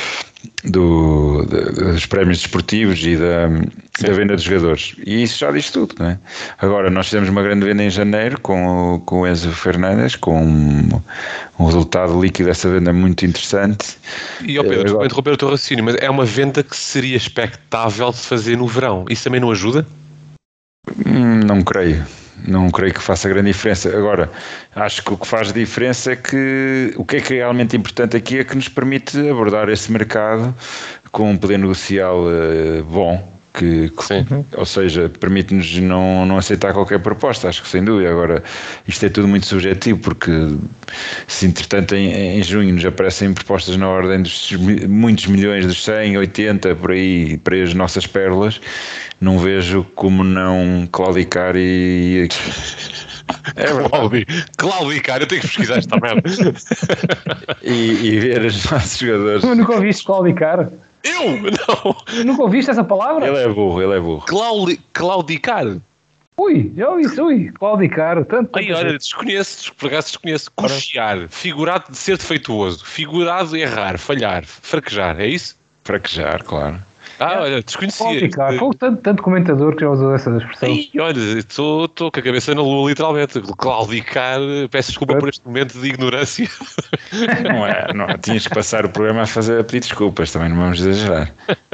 S3: do, de, dos prémios desportivos e da, da venda de jogadores. E isso já diz tudo, não é? Agora, nós fizemos uma grande venda em janeiro com, com o Enzo Fernandes, com um, um resultado líquido dessa venda muito interessante.
S1: E, ó Pedro, Agora, desculpa interromper o teu raciocínio, mas é uma venda que seria expectável de fazer no verão. Isso também não ajuda?
S3: Não creio. não creio que faça grande diferença. Agora, acho que o que faz diferença é que o que é que é realmente importante aqui é que nos permite abordar esse mercado com um poder negocial uh, bom. Que, que, ou seja, permite-nos não, não aceitar qualquer proposta, acho que sem dúvida. Agora, isto é tudo muito subjetivo, porque se entretanto em, em junho nos aparecem propostas na ordem dos muitos milhões, dos cem, oitenta, por aí, para as nossas pérolas, não vejo como não claudicar e...
S1: É Claudi, claudicar, eu tenho que pesquisar esta merda.
S3: e, e ver os nossos jogadores.
S2: Eu nunca ouviste claudicar?
S1: Eu? Não.
S2: Nunca ouviste essa palavra?
S3: Ele é burro, ele é burro.
S1: Claudi, claudicar?
S2: Ui, já ouvi isso, ui, claudicar. Tanto,
S1: Ai, olha, desconheço, por acaso desconheço. Cochear, figurado de ser defeituoso, figurado errar, falhar, fraquejar, é isso?
S3: Fraquejar, claro.
S1: Ah, olha, desconhecia.
S2: Claudicar, foi tanto, tanto comentador que já usou essa expressão.
S1: Ai, olha, estou com a cabeça na lua, literalmente. Claudicar, peço desculpa por este momento de ignorância.
S3: Não é, não, tinhas que passar o programa a fazer a pedir desculpas, também não vamos exagerar.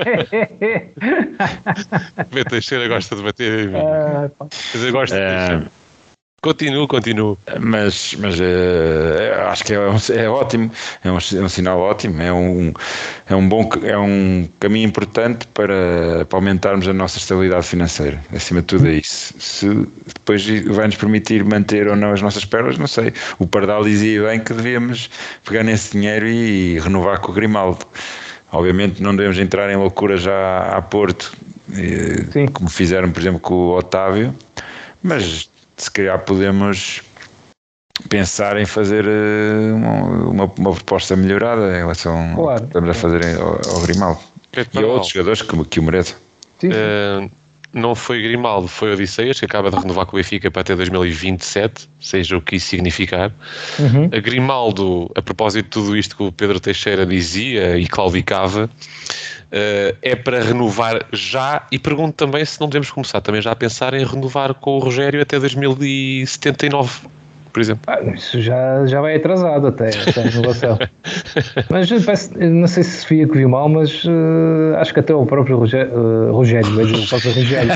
S1: O Teixeira gosta de bater em mim. Mas eu gosto de Teixeira. Continuo, continuo.
S3: Mas, mas é, acho que é, é ótimo, é um, é um sinal ótimo, é um, é um bom, é um caminho importante para, para aumentarmos a nossa estabilidade financeira. Acima de tudo é isso. Se depois vai-nos permitir manter ou não as nossas pernas, não sei. O Pardal dizia bem que devíamos pegar nesse dinheiro e renovar com o Grimaldo. Obviamente não devemos entrar em loucura já a Porto, Sim. como fizeram, por exemplo, com o Otávio, mas se calhar podemos pensar em fazer uma, uma, uma proposta melhorada em relação claro. ao que estamos a fazer ao, ao Grimaldo. É e a outros jogadores que, que o merecem.
S1: Uh, não foi Grimaldo, foi Odisseias, que acaba de renovar com o Benfica para até dois mil e vinte e sete, seja o que isso significar. Uhum. A Grimaldo, a propósito de tudo isto que o Pedro Teixeira dizia e claudicava, Uh, é para renovar já, e pergunto também se não devemos começar também já a pensar em renovar com o Rogério até dois mil e setenta e nove, por exemplo.
S2: Ah, isso já, já vai atrasado até, essa renovação. Mas peço, não sei se Sofia que viu mal, mas uh, acho que até o próprio Rogério, uh, Rogério, mas o próprio Rogério.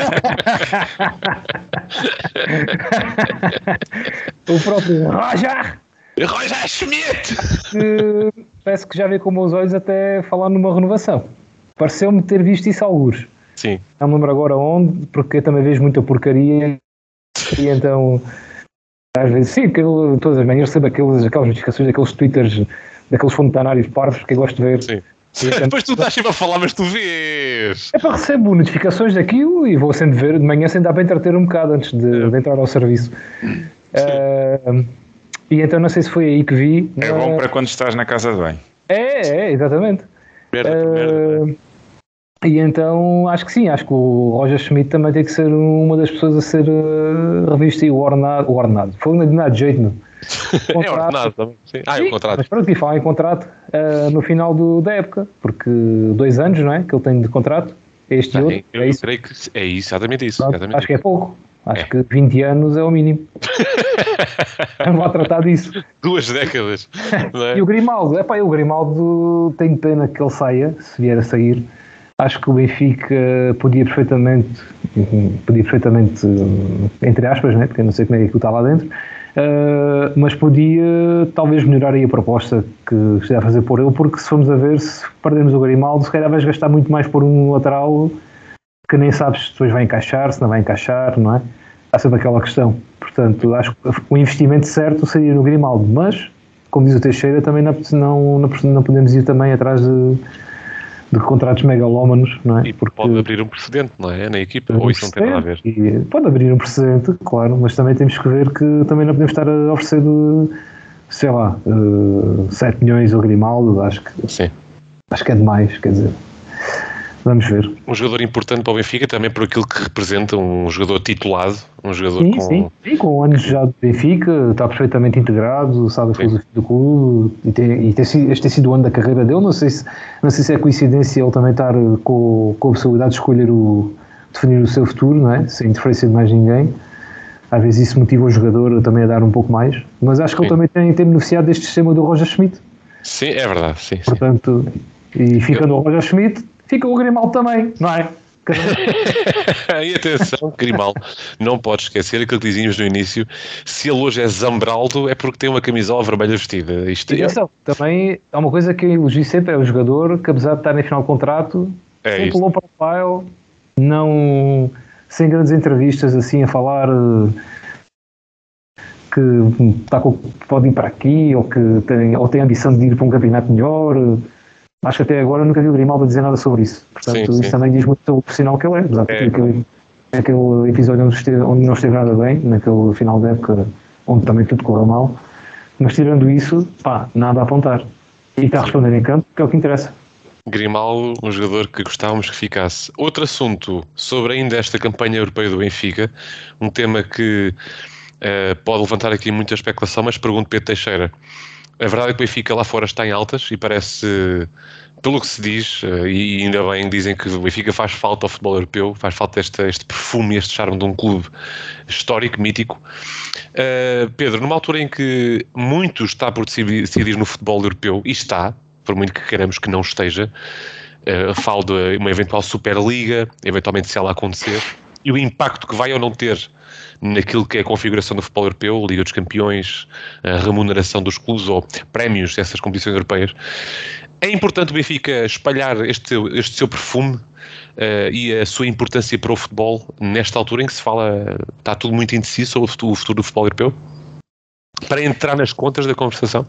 S2: o próprio Roger!
S1: Roger Schmidt!
S2: Uh, parece que já vê com meus olhos até falar numa renovação. Pareceu-me ter visto isso a algures.
S1: Sim.
S2: Não me lembro agora onde, porque eu também vejo muita porcaria e então às vezes sim, que eu, todas as manhãs recebo aqueles, aquelas notificações daqueles twitters, daqueles fontanários parvos que eu gosto de ver.
S1: Sim. Então, depois tu estás sempre a falar, mas tu vês.
S2: É para recebo notificações daquilo e vou sempre ver de manhã sem dar para entreter um bocado antes de, é. de entrar ao serviço. Uh, E então não sei se foi aí que vi.
S3: É bom uh, para quando estás na casa de banho.
S2: É, é, exatamente.
S1: Merda, uh, merda.
S2: E então acho que sim, acho que o Roger Schmidt também tem que ser uma das pessoas a ser uh, revista e o ordenado. O ordenado. Foi de jeito, não?
S1: É ordenado também. Sim. Ah, é o contrato.
S2: Mas pronto, e falar em contrato uh, no final do, da época, porque dois anos, não é? Que ele tem de contrato. Este
S1: não,
S2: outro.
S1: Eu
S2: é isso.
S1: creio que é isso, exatamente isso.
S2: Pronto,
S1: exatamente
S2: acho
S1: isso.
S2: que é pouco. Acho
S1: é.
S2: que vinte anos é o mínimo. Vamos lá tratar disso.
S1: Duas décadas. Não é?
S2: E o Grimaldo, epá, o Grimaldo tenho pena que ele saia, se vier a sair. Acho que o Benfica podia perfeitamente, podia perfeitamente, entre aspas, né, porque eu não sei como é que aquilo está lá dentro, uh, mas podia talvez melhorar aí a proposta que esteja a fazer por ele, porque se formos a ver, se perdemos o Grimaldo, se calhar vais gastar muito mais por um lateral que nem sabes se depois vai encaixar, se não vai encaixar, não é? Há sempre aquela questão. Portanto, acho que o investimento certo seria no Grimaldo, mas, como diz o Teixeira, também não, não, não podemos ir também atrás de, de contratos megalómanos, não é?
S1: E porque pode abrir um precedente, não é? Na equipa, um ou isso não tem nada a ver?
S2: E pode abrir um precedente, claro, mas também temos que ver que também não podemos estar a oferecer, sei lá, sete milhões ao Grimaldo, acho que,
S1: Sim.
S2: acho que é demais, quer dizer. Vamos ver.
S1: Um jogador importante para o Benfica também por aquilo que representa, um jogador titulado, um jogador
S2: sim,
S1: com...
S2: Sim, sim, com anos já de Benfica, está perfeitamente integrado, sabe a filosofia do clube e, tem, e tem, este tem sido o ano da carreira dele, não sei se, não sei se é coincidência ele também estar com, com a possibilidade de escolher o, definir o seu futuro, não é? Sem interferência de mais ninguém. Às vezes isso motiva o jogador também a dar um pouco mais, mas acho que sim. ele também tem, tem beneficiado deste sistema do Roger Schmidt.
S1: Sim, é verdade, sim.
S2: Portanto, sim. E ficando eu... o Roger Schmidt, fica o Grimaldo também, não é?
S1: E atenção, Grimaldo, não podes esquecer aquilo que dizíamos no início: se ele hoje é Zambraldo, é porque tem uma camisola vermelha vestida. Isto é...
S2: Atenção, também há uma coisa que eu elogio sempre: é o jogador que, apesar de estar em final de contrato,
S1: é
S2: sempre low profile, não, sem grandes entrevistas assim a falar que tá com, pode ir para aqui ou que tem, ou tem a ambição de ir para um campeonato melhor. Acho que até agora nunca vi o Grimaldo dizer nada sobre isso. Portanto,
S1: sim,
S2: isso
S1: sim.
S2: também diz muito sobre o profissional que ele é. Apesar de é. aquele, aquele episódio onde, esteve, onde não esteve nada bem, naquele final da época, onde também tudo correu mal. Mas tirando isso, pá, nada a apontar. E está a responder em campo, que é o que interessa.
S1: Grimaldo, um jogador que gostávamos que ficasse. Outro assunto sobre ainda esta campanha europeia do Benfica, um tema que uh, pode levantar aqui muita especulação, mas pergunto Pedro Teixeira. A verdade é que o Benfica lá fora está em altas e parece, pelo que se diz, e ainda bem, dizem que o Benfica faz falta ao futebol europeu, faz falta este, este perfume, este charme de um clube histórico, mítico. Uh, Pedro, numa altura em que muito está por decidir no futebol europeu, e está, por muito que queremos que não esteja, uh, falo de uma eventual Superliga, eventualmente se ela acontecer, e o impacto que vai ou não ter naquilo que é a configuração do futebol europeu, Liga dos Campeões, a remuneração dos clubes ou prémios dessas competições europeias. É importante o Benfica espalhar este, este seu perfume uh, e a sua importância para o futebol nesta altura em que se fala, está tudo muito indeciso sobre o futuro, o futuro do futebol europeu, para entrar nas contas da conversação?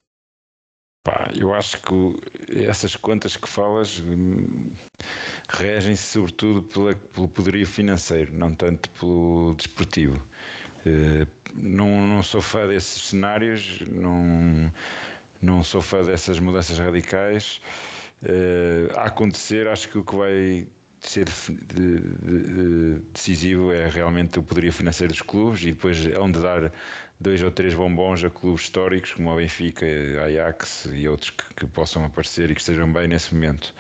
S3: Pá, eu acho que essas contas que falas hum, regem-se sobretudo pela, pelo poderio financeiro, não tanto pelo desportivo. Uh, não, não sou fã desses cenários, não, não sou fã dessas mudanças radicais. Uh, a acontecer, acho que o que vai ser de, de, de, decisivo é realmente o poderio financeiro dos clubes, e depois é onde dar dois ou três bombons a clubes históricos como o Benfica, a Ajax e outros que, que possam aparecer e que estejam bem nesse momento.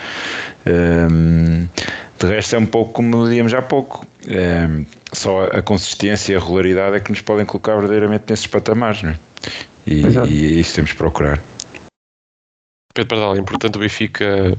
S3: Um, de resto é um pouco como dizíamos há pouco, um, só a consistência e a regularidade é que nos podem colocar verdadeiramente nesses patamares, não é? E, e isso temos de procurar.
S1: Pedro Pardal, é importante o Benfica,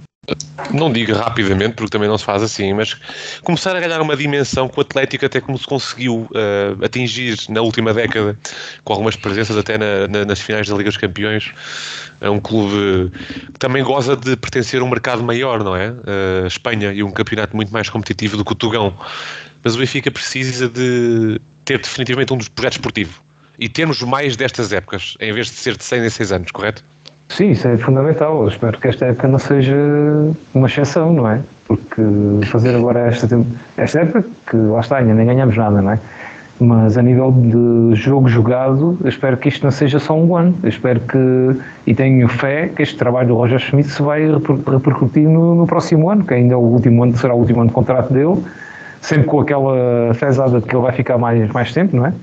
S1: não digo rapidamente, porque também não se faz assim, mas começar a ganhar uma dimensão que o Atlético até como se conseguiu uh, atingir na última década, com algumas presenças até na, na, nas finais da Liga dos Campeões. É um clube que também goza de pertencer a um mercado maior, não é? Uh, Espanha, e um campeonato muito mais competitivo do que o Tugão. Mas o Benfica precisa de ter definitivamente um dos projetos esportivos e termos mais destas épocas, em vez de ser de seis em seis anos, correto?
S2: Sim, isso é fundamental. Eu espero que esta época não seja uma exceção, não é? Porque fazer agora esta, esta época, que lá está, ainda nem ganhamos nada, não é? Mas a nível de jogo jogado, eu espero que isto não seja só um ano. Eu espero que, e tenho fé, que este trabalho do Roger Schmidt se vai repercutir no, no próximo ano, que ainda é o último ano, será o último ano de contrato dele, sempre com aquela fezada de que ele vai ficar mais, mais tempo, não é?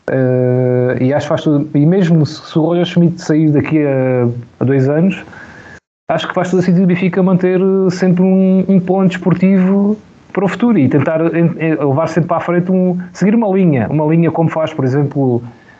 S2: Uh, e acho que faz tudo, e mesmo se, se o Roger Schmidt sair daqui a, a dois anos, acho que faz todo sentido o Benfica manter sempre um, um plano desportivo para o futuro e tentar levar sempre para a frente, um, seguir uma linha, uma linha como faz, por exemplo,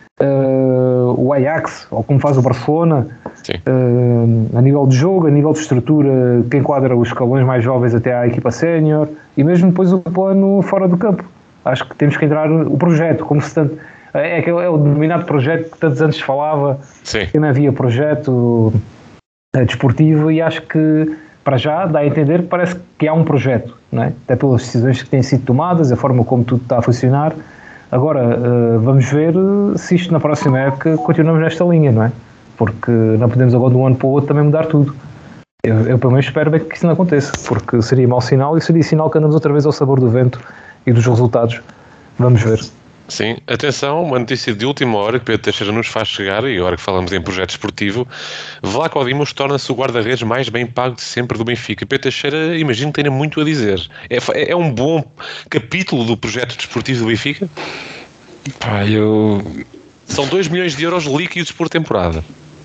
S2: uh, o Ajax, ou como faz o Barcelona, uh, a nível de jogo, a nível de estrutura, que enquadra os escalões mais jovens até à equipa sénior, e mesmo depois o plano fora do campo. Acho que temos que entrar o projeto, como se tanto. É, é, é o denominado projeto que tantos antes falava. Sim. Que não havia projeto é, desportivo, e acho que para já dá a entender que parece que há um projeto, não é? Até pelas decisões que têm sido tomadas, a forma como tudo está a funcionar. Agora uh, vamos ver se isto na próxima época continuamos nesta linha, não é? Porque não podemos agora de um ano para o outro também mudar tudo. Eu, eu pelo menos espero bem que isso não aconteça, porque seria mau sinal, e seria sinal que andamos outra vez ao sabor do vento e dos resultados. Vamos ver.
S1: Sim, atenção, uma notícia de última hora que Pedro Teixeira nos faz chegar, e agora que falamos em projeto esportivo, Vlaco Dimos torna-se o guarda-redes mais bem pago de sempre do Benfica. Pedro Teixeira, imagino que tenha muito a dizer. É, é um bom capítulo do projeto desportivo do Benfica?
S3: Pá, eu...
S1: São dois milhões de euros líquidos por temporada.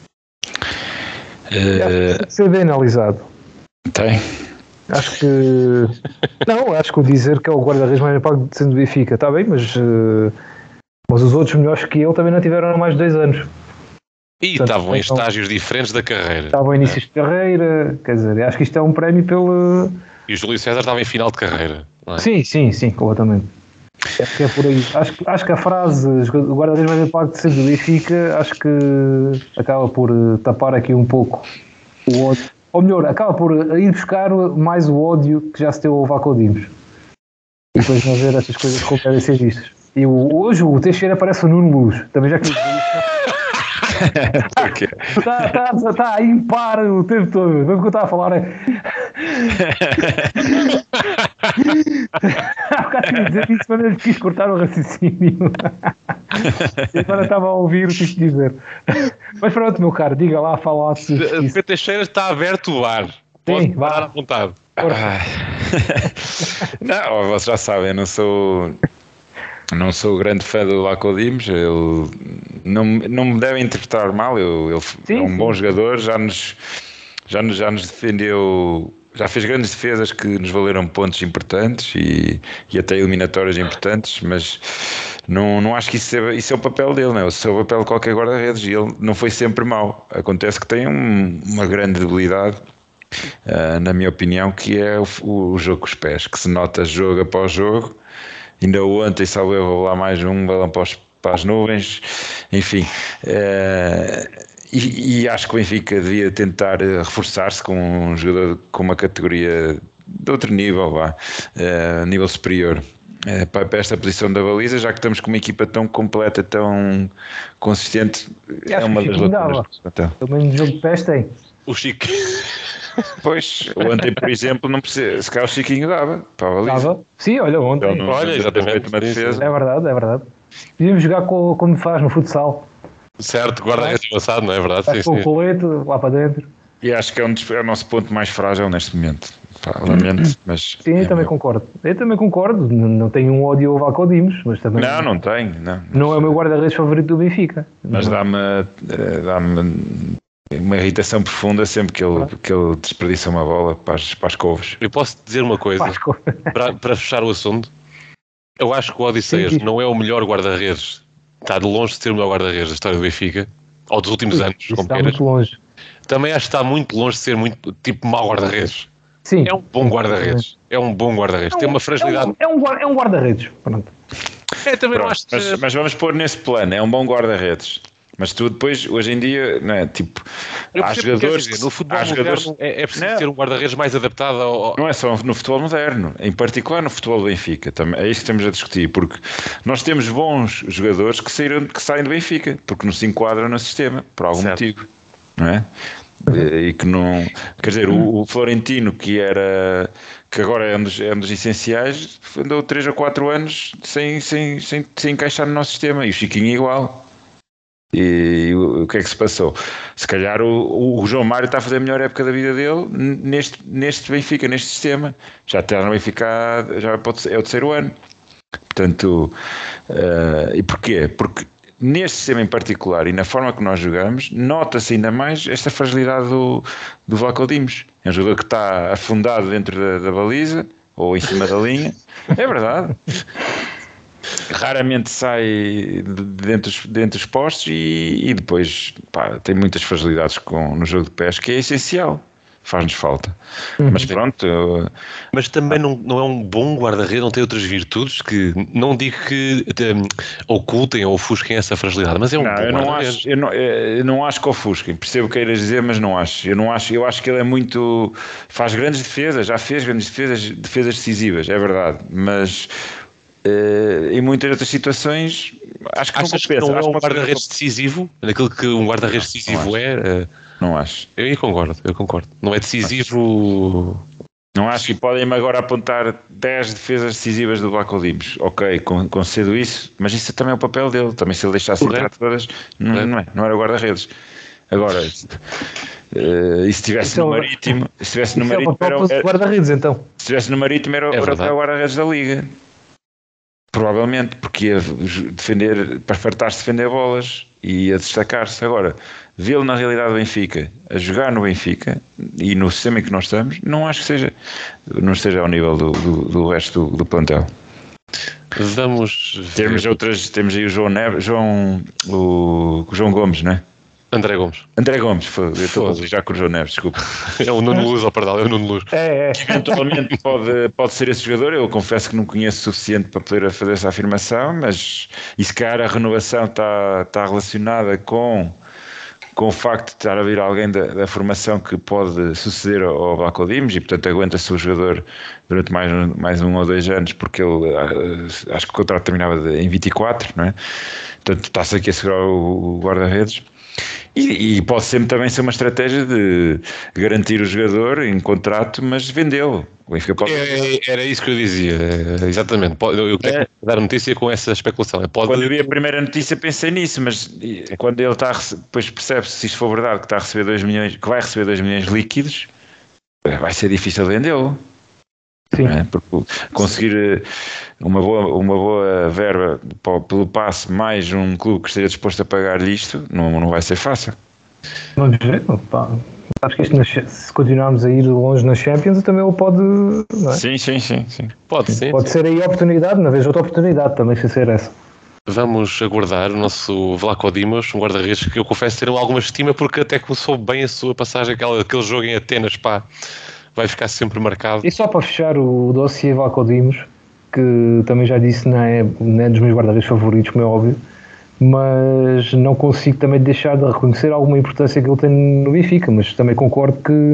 S2: É... Tem que ser bem analisado.
S3: Tem.
S2: Acho que... Não, acho que o dizer que é o guarda-redes mais bem pago sendo do Benfica, está bem, mas, uh, mas os outros melhores que ele também não tiveram mais de dois anos.
S1: E Portanto, estavam em então, estágios diferentes da carreira.
S2: Estavam em inícios é. de carreira, quer dizer, acho que isto é um prémio pelo...
S1: E o Júlio César estava em final de carreira, não é?
S2: Sim, sim, sim, completamente. Acho que é por aí. Acho, acho que a frase o guarda-redes mais impacto de ser do Benfica, acho que acaba por tapar aqui um pouco o ódio. Ou melhor, acaba por ir buscar mais o ódio que já se deu ao Vlaco Dimos. E depois não ver essas coisas como devem ser vistas. E o, hoje o Teixeira parece o Nuno Luz. Também já que está, está, está a impar o tempo todo. Mesmo que eu estava a falar é... Há bocado tinha de dizer isso, mas eu quis cortar o raciocínio. E agora estava a ouvir o que quis dizer. Mas pronto, meu caro, diga lá, fala lá.
S1: Pedro Teixeira está aberto o ar. Pode
S2: Sim,
S1: parar à vontade.
S3: Ah. Não, vocês já sabem, eu não sou... Não sou grande fã do Vlaco Dimos, ele não, não me deve interpretar mal, eu, ele sim, é um sim. bom jogador, já nos, já, nos, já nos defendeu, já fez grandes defesas que nos valeram pontos importantes e, e até eliminatórias importantes, mas não, não acho que isso é, isso é o papel dele, não é? Isso é o papel de qualquer guarda-redes e ele não foi sempre mau. Acontece que tem um, uma grande debilidade, uh, na minha opinião, que é o, o jogo com os pés, que se nota jogo após jogo. Ainda ontem, salvo eu, vou lá mais um balão para, os, para as nuvens, enfim. Uh, e, e acho que o Benfica devia tentar reforçar-se com um jogador com uma categoria de outro nível, vá, uh, nível superior, uh, para, para esta posição da baliza, já que estamos com uma equipa tão completa, tão consistente. É uma das lacunas.
S2: Também no jogo de pés tem.
S1: O Chico.
S3: Pois, ontem, por exemplo, não precisa, se calhar o Chiquinho dava para a baliza.
S2: Dava? Sim, olha, ontem.
S3: Então,
S1: olha, exatamente.
S3: Uma defesa.
S2: É verdade, é verdade. Podíamos jogar com, como faz no futsal.
S1: Certo, guarda-redes avançado, não é verdade?
S2: Sim, com sim. O colete lá para dentro.
S3: E acho que é, um dos, é o nosso ponto mais frágil neste momento. Pá, lamento, mas...
S2: Sim,
S3: é
S2: eu também meu. concordo. Eu também concordo. Não, não tenho um ódio ao Vlaco Dimos, mas também...
S3: Não, não tenho. Não,
S2: não é o meu guarda-redes favorito do Benfica.
S3: Mas dá-me... dá-me uma irritação profunda sempre que ele, que ele desperdiça uma bola para as, para as couves.
S1: Eu posso dizer uma coisa para, para fechar o assunto. Eu acho que o Odisseias não é o melhor guarda-redes. Está de longe de ser o melhor guarda-redes da história do Benfica, ou dos últimos anos.
S2: Como está muito longe.
S1: Também acho que está muito longe de ser muito tipo mau guarda-redes.
S2: Sim.
S1: É um bom guarda-redes. É um bom guarda-redes. É um, Tem uma fragilidade.
S2: É um, é um guarda-redes. Pronto.
S1: É, também
S3: Pronto,
S1: não acho que...
S3: mas, mas vamos pôr nesse plano. É um bom guarda-redes. Mas tu depois, hoje em dia, não é? Tipo, há jogadores.
S1: Dizer, no futebol
S3: há
S1: moderno
S3: jogadores,
S1: é, é preciso não, ter um guarda-redes mais adaptado ao.
S3: Não é só no futebol moderno, em particular no futebol do Benfica. Também, é isso que estamos a discutir, porque nós temos bons jogadores que, saíram, que saem do Benfica, porque não se enquadram no sistema, por algum certo. motivo. Não é? E que não. Quer dizer, o, o Florentino, que era. que agora é um dos, é um dos essenciais, andou três ou quatro anos sem, sem, sem, sem encaixar no nosso sistema. E o Chiquinho é igual. E o, o que é que se passou? Se calhar o, o João Mário está a fazer a melhor época da vida dele neste, neste Benfica, neste sistema. Já está no Benfica, já pode ser, é o terceiro ano. Portanto, uh, e porquê? Porque neste sistema em particular e na forma que nós jogamos, nota-se ainda mais esta fragilidade do, do Vlaco Dimos. É um jogador que está afundado dentro da, da baliza ou em cima da linha. É verdade. Raramente sai dentro dos, dentro dos postos e, e depois pá, tem muitas fragilidades com, no jogo de pés, que é essencial, faz-nos falta. Uhum. Mas pronto. Eu...
S1: Mas também não, não é um bom guarda-redes, não tem outras virtudes que não digo que um, ocultem ou ofusquem essa fragilidade, mas é um
S3: não,
S1: bom
S3: eu não
S1: guarda-redes.
S3: acho, eu, não, eu não acho que ofusquem, percebo o que queiras dizer, mas não acho. Eu não acho, eu acho que ele é muito. Faz grandes defesas, já fez grandes defesas, defesas decisivas, é verdade, mas. Uh, em muitas outras situações acho que
S1: Achas
S3: não compensa.
S1: Que não é
S3: acho
S1: um guarda-redes decisivo, naquilo que um guarda-redes decisivo
S3: não
S1: é uh,
S3: não acho
S1: eu, eu concordo, eu concordo não é decisivo,
S3: não acho que podem-me agora apontar dez defesas decisivas do Vlaco Dimos, ok, concedo isso, mas isso também é o papel dele, também se ele deixasse entrar todas não, não, é, não era guarda-redes. Agora uh, e se estivesse no é Marítimo se estivesse no Marítimo
S2: é era, era, guarda-redes então
S3: se estivesse no Marítimo era, era o guarda-redes da Liga. Provavelmente, porque ia defender, para fartar-se de defender bolas e ia destacar-se. Agora, vê-lo na realidade do Benfica, a jogar no Benfica e no sistema em que nós estamos, não acho que seja, não esteja ao nível do, do, do resto do, do plantel.
S1: Vamos
S3: temos outras, temos aí o João Neves, João, o, o João Gomes, não é?
S1: André Gomes.
S3: André Gomes, foi, eu estou já com o João Neves, desculpa.
S1: É o Nuno Luz, ou perdão, é o Nuno Luz.
S2: É, é.
S3: Eventualmente pode, pode ser esse jogador, eu confesso que não conheço o suficiente para poder fazer essa afirmação, mas e se calhar a renovação está, está relacionada com, com o facto de estar a vir alguém da, da formação que pode suceder ao Vlaco Dimos e portanto aguenta-se o jogador durante mais, mais um ou dois anos, porque ele acho que o contrato terminava em vinte e quatro, não é? Portanto está-se aqui a segurar o, o guarda-redes. E, e pode sempre também ser uma estratégia de garantir o jogador em contrato, mas vendê-lo.
S1: Pode... É, era isso que eu dizia, exatamente. Eu quero é. dar a notícia com essa especulação. Pode...
S3: Quando eu vi a primeira notícia pensei nisso, mas quando ele está a rece... depois percebe-se, se isto for verdade, que está a receber dois milhões, que vai receber dois milhões líquidos, vai ser difícil vendê-lo. Sim. É? Porque conseguir uma boa, uma boa verba pelo passe mais um clube que esteja disposto a pagar-lhe isto não, não vai ser fácil.
S2: Vamos ver, pá. Sabes que isto, se continuarmos a ir longe nas Champions, também ele pode. Não é?
S3: Sim, sim, sim, sim.
S1: Pode, sim,
S2: pode
S1: sim.
S2: ser aí a oportunidade, na vez outra oportunidade também, se ser essa.
S1: Vamos aguardar o nosso Vlaco Dimos, um guarda-redes que eu confesso ter alguma estima, porque até começou bem a sua passagem, aquele, aquele jogo em Atenas, pá. Vai ficar sempre marcado.
S2: E só para fechar o dossiê Vlaco Dimos, que também já disse não é, não é dos meus guarda-redes favoritos, como é óbvio, mas não consigo também deixar de reconhecer alguma importância que ele tem no Benfica, mas também concordo que,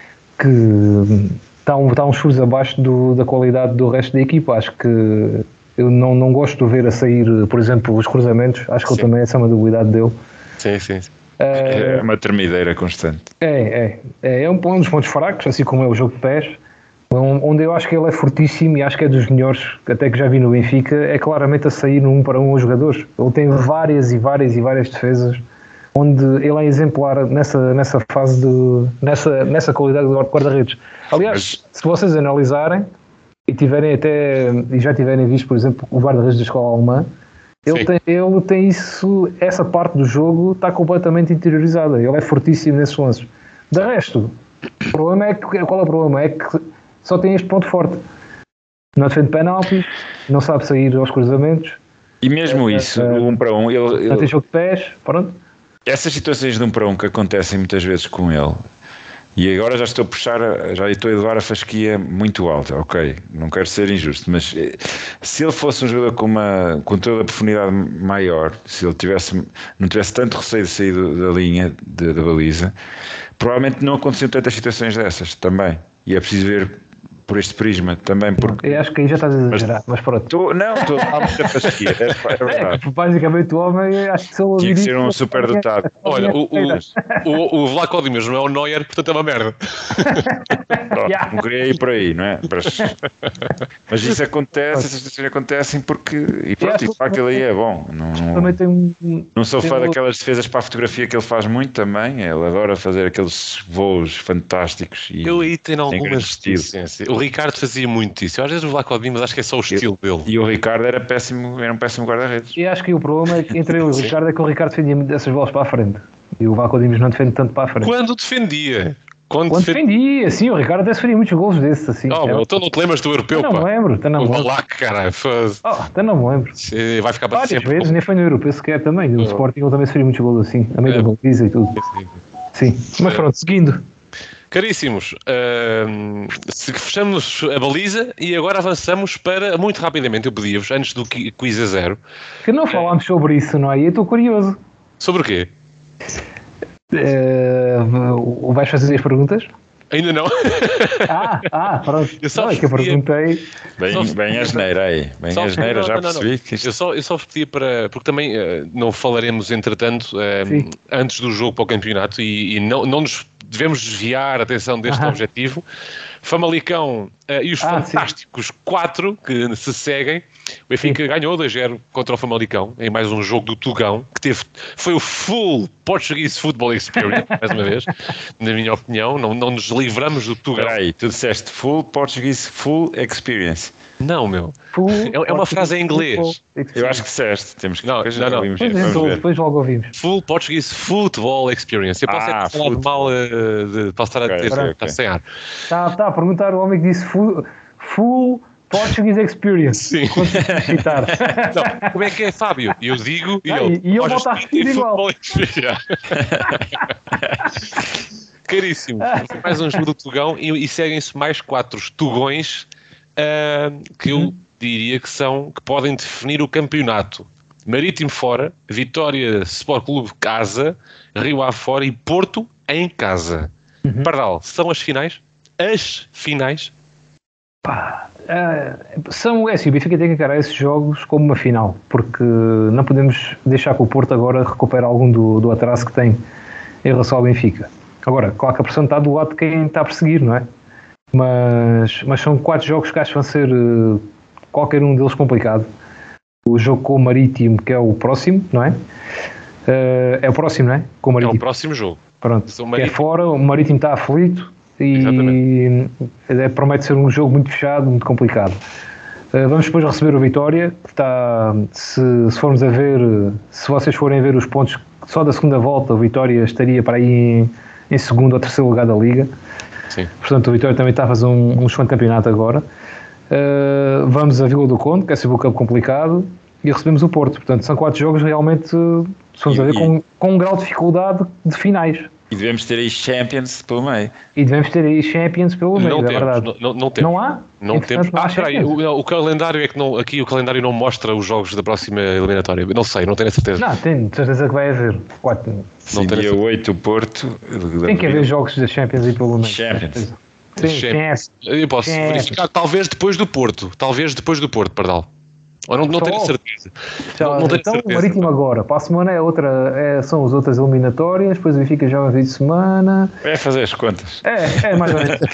S2: que está, um, está uns furos abaixo do, da qualidade do resto da equipa. Acho que eu não, não gosto de ver a sair, por exemplo, os cruzamentos, acho que ele também essa é uma debilidade dele.
S1: Sim, sim, sim.
S3: É uma termideira constante.
S2: É, é, é um, um dos pontos fracos, assim como é o jogo de pés, onde eu acho que ele é fortíssimo e acho que é dos melhores, até que já vi no Benfica, é claramente a sair no um para um aos jogadores. Ele tem várias e várias e várias defesas, onde ele é exemplar nessa, nessa fase, de, nessa, nessa qualidade de guarda-redes. Aliás, Mas... se vocês analisarem e tiverem até, e já tiverem visto, por exemplo, o guarda-redes da escola alemã, Ele tem, ele tem isso, essa parte do jogo está completamente interiorizada. Ele é fortíssimo nesses lances. De resto, o problema é que, qual é o problema? É que só tem este ponto forte. Não defende penaltis, não sabe sair aos cruzamentos.
S3: E mesmo é, isso, é, um para um, ele, ele...
S2: não tem jogo de pés, pronto.
S3: Essas situações de um para um que acontecem muitas vezes com ele, e agora já estou a puxar, já estou a elevar a fasquia muito alta, ok, não quero ser injusto, mas se ele fosse um jogador com, uma, com toda a profundidade maior, se ele tivesse, não tivesse tanto receio de sair da linha, de, da baliza, provavelmente não aconteciam tantas situações dessas também, e é preciso ver por este prisma também, porque...
S2: Eu acho que aí já estás a exagerar, mas, mas pronto.
S3: Tô, não, estou a muita fasquia, é, é verdade.
S2: É, basicamente o homem, acho que se ele
S3: tinha que ser um super dotado.
S1: Olha, o, o, o, o Vlaco Dimos não é o Neuer, portanto é uma merda.
S3: Pronto, yeah. Não queria ir por aí, não é? Mas, mas isso acontece, essas situações acontecem porque... E pronto, e de facto ele aí é bom. Não, não,
S2: tem um,
S3: não sou
S2: tem
S3: fã
S2: um...
S3: daquelas defesas para a fotografia que ele faz muito também. Ele adora fazer aqueles voos fantásticos. E
S1: eu aí tenho algumas reticências. O Ricardo fazia muito isso. Eu, às vezes o Vlaco Dimos acho que é só o estilo
S3: eu,
S1: dele.
S3: E o Ricardo era péssimo, era um péssimo guarda-redes.
S2: E acho que o problema é que entre eu e o Ricardo é que o Ricardo defendia muito dessas bolas para a frente. E o Vlaco Dimos não defende tanto para a frente.
S1: Quando defendia? Quando,
S2: Quando defend... defendia, sim, o Ricardo até sofria muitos golos desses, assim.
S1: Oh, é, então não te lembras do europeu,
S2: pá? Não me lembro, então não me lembro.
S1: O Balak, caralho.
S2: Oh, então não me lembro.
S1: Você vai ficar para
S2: várias
S1: sempre.
S2: vezes, nem foi no europeu sequer também. O oh. Sporting ele também sofria muitos golos assim, a meio é. da baliza e tudo. Sim, sim. Mas pronto, seguindo.
S1: Caríssimos, uh, fechamos a baliza e agora avançamos para, muito rapidamente, eu pedia-vos, antes do quiz a zero.
S2: Que não falámos é. sobre isso, não é? E eu estou curioso.
S1: Sobre o quê?
S2: Uh, vais fazer as perguntas?
S1: Ainda não.
S2: Ah, ah, pronto.
S1: Eu só
S2: não, é que eu perguntei.
S3: Bem, bem a geneira aí. Bem a geneira, já
S1: não, não,
S3: percebi.
S1: Não.
S3: Que isto...
S1: Eu só, eu só vos pedia para... Porque também uh, não falaremos, entretanto, uh, antes do jogo para o campeonato e, e não, não nos devemos desviar a atenção deste uh-huh. objetivo. Famalicão uh, e os ah, fantásticos quatro que se seguem. O Benfica sim. ganhou dois a zero contra o Famalicão em mais um jogo do Tugão, que teve, foi o full Portuguese Football Experience, mais uma vez, na minha opinião. Não, não nos livramos do Tugão.
S3: Espera aí, tu disseste full Portuguese Full Experience.
S1: Não, meu. Full é, é uma frase em inglês.
S3: Eu acho que disseste. Temos que...
S1: Não, não, não.
S2: Ouvimos, depois, depois logo ouvimos.
S1: Full Portuguese Football Experience. Eu posso ah, ter falado mal, uh, de, posso estar okay, a ter, okay, okay. sem ar.
S2: Está, está a perguntar o homem que disse full, full Portuguese Experience.
S1: Sim. Não, como é que é, Fábio? Eu digo e
S2: ah,
S1: eu.
S2: E eu volto a repetir igual.
S1: Caríssimo. Mais um jogo do Tugão e, e seguem-se mais quatro Tugões uh, que eu diria que são, que podem definir o campeonato. Marítimo fora, Vitória Sport Clube casa, Rio afora e Porto em casa. Uhum. Pardal, são as finais? As finais?
S2: Pá, uh, são, é assim, o Benfica tem que encarar esses jogos como uma final, porque não podemos deixar que o Porto agora recupere algum do, do atraso que tem em relação ao Benfica. Agora, claro que a pressão está do lado de quem está a perseguir, não é? Mas, mas são quatro jogos que acho que vão ser uh, qualquer um deles complicado. O jogo com o Marítimo, que é o próximo, não é? Uh, é o próximo, não é? Com o Marítimo.
S1: É o próximo jogo.
S2: Pronto, que é fora, o Marítimo está aflito e é, promete ser um jogo muito fechado, muito complicado. Uh, vamos depois receber o Vitória, que está, se, se formos a ver, se vocês forem a ver os pontos, só da segunda volta o Vitória estaria para aí em, em segundo ou terceiro lugar da Liga.
S1: Sim.
S2: Portanto, o Vitória também está a fazer um, um excelente campeonato agora. Uh, vamos a Vila do Conde, que é sempre um campo complicado, e recebemos o Porto. Portanto, são quatro jogos realmente, se vamos
S3: e,
S2: a ver,
S3: e,
S2: com, com um grau de dificuldade de finais.
S3: E devemos ter aí Champions pelo meio.
S2: E devemos ter aí Champions pelo meio,
S1: não
S2: é
S1: temos,
S2: verdade.
S1: Não, não, não temos.
S2: Não há?
S1: Não temos. Ah, espera aí, o, o calendário é que não, aqui o calendário não mostra os jogos da próxima eliminatória. Não sei, não tenho a certeza.
S2: Não, tenho certeza que vai haver. Quatro.
S3: Sim, não dia oito o Porto.
S2: Tem que haver jogos da Champions aí pelo meio.
S3: Champions.
S2: Sim, Champions.
S1: Eu posso
S2: Champions.
S1: verificar, talvez depois do Porto. Talvez depois do Porto, Pardal. Ou não, não tenho certeza.
S2: Já, não, não tenho então, certeza. O Marítimo agora. Para a semana é outra, é, são as outras eliminatórias, depois o Benfica joga fim de semana.
S3: É fazer as contas.
S2: É, é mais ou menos.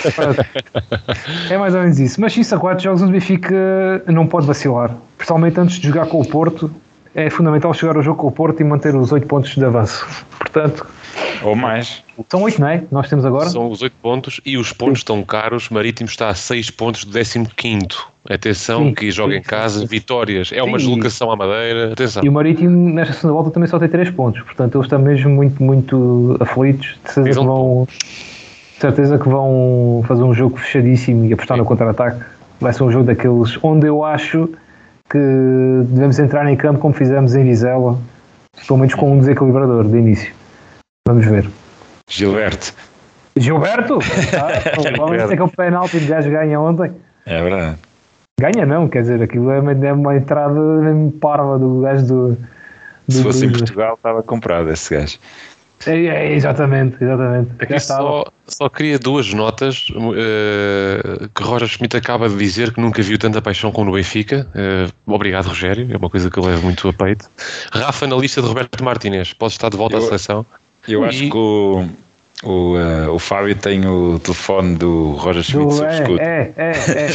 S2: É mais ou menos isso. Mas isso a quatro jogos, o Benfica não pode vacilar. Principalmente antes de jogar com o Porto, é fundamental chegar ao jogo com o Porto e manter os oito pontos de avanço. Portanto...
S3: Ou mais.
S2: São oito, não é? Nós temos agora?
S1: São os oito pontos e os pontos sim. estão caros. Marítimo está a seis pontos do décimo quinto. Atenção, sim, que joga sim, em casa, sim. Vitórias. É uma sim. deslocação à Madeira. Atenção.
S2: E o Marítimo, nesta segunda volta, também só tem três pontos. Portanto, eles estão mesmo muito, muito aflitos. De certeza, que vão, de certeza que vão fazer um jogo fechadíssimo e apostar sim. no contra-ataque. Vai ser um jogo daqueles onde eu acho que devemos entrar em campo como fizemos em Vizela, pelo menos com um desequilibrador de início. Vamos ver.
S3: Gilberto.
S2: Gilberto? Ah, provavelmente aquele penalti de gajo ganha ontem.
S3: É verdade.
S2: Ganha não, quer dizer, aquilo é uma, é uma entrada mesmo parva do gajo do... do
S3: Se fosse em Portugal estava comprado esse gajo.
S2: É, é, exatamente, exatamente.
S1: Aqui só, só queria duas notas. Uh, que Roger Schmidt acaba de dizer que nunca viu tanta paixão como no Benfica. Uh, obrigado, Rogério. É uma coisa que eu levo muito a peito. Rafa na lista de Roberto Martínez. Pode estar de volta eu, à seleção.
S3: Eu e... acho que o, o, uh, o Fábio tem o telefone do Roger Schmidt sob escuta.
S2: É, é,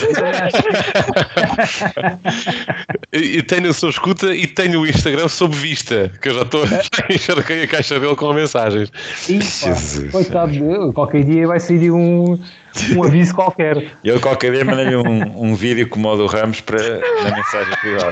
S1: é. E tenho o sob escuta e tenho o Instagram sob vista, que eu já estou a encharquei a caixa dele com mensagens.
S2: Ih, pá, coitado dele, qualquer dia vai sair um, um aviso qualquer.
S3: Ele qualquer dia manda-lhe um, um vídeo como o do Ramos para, na mensagem privada.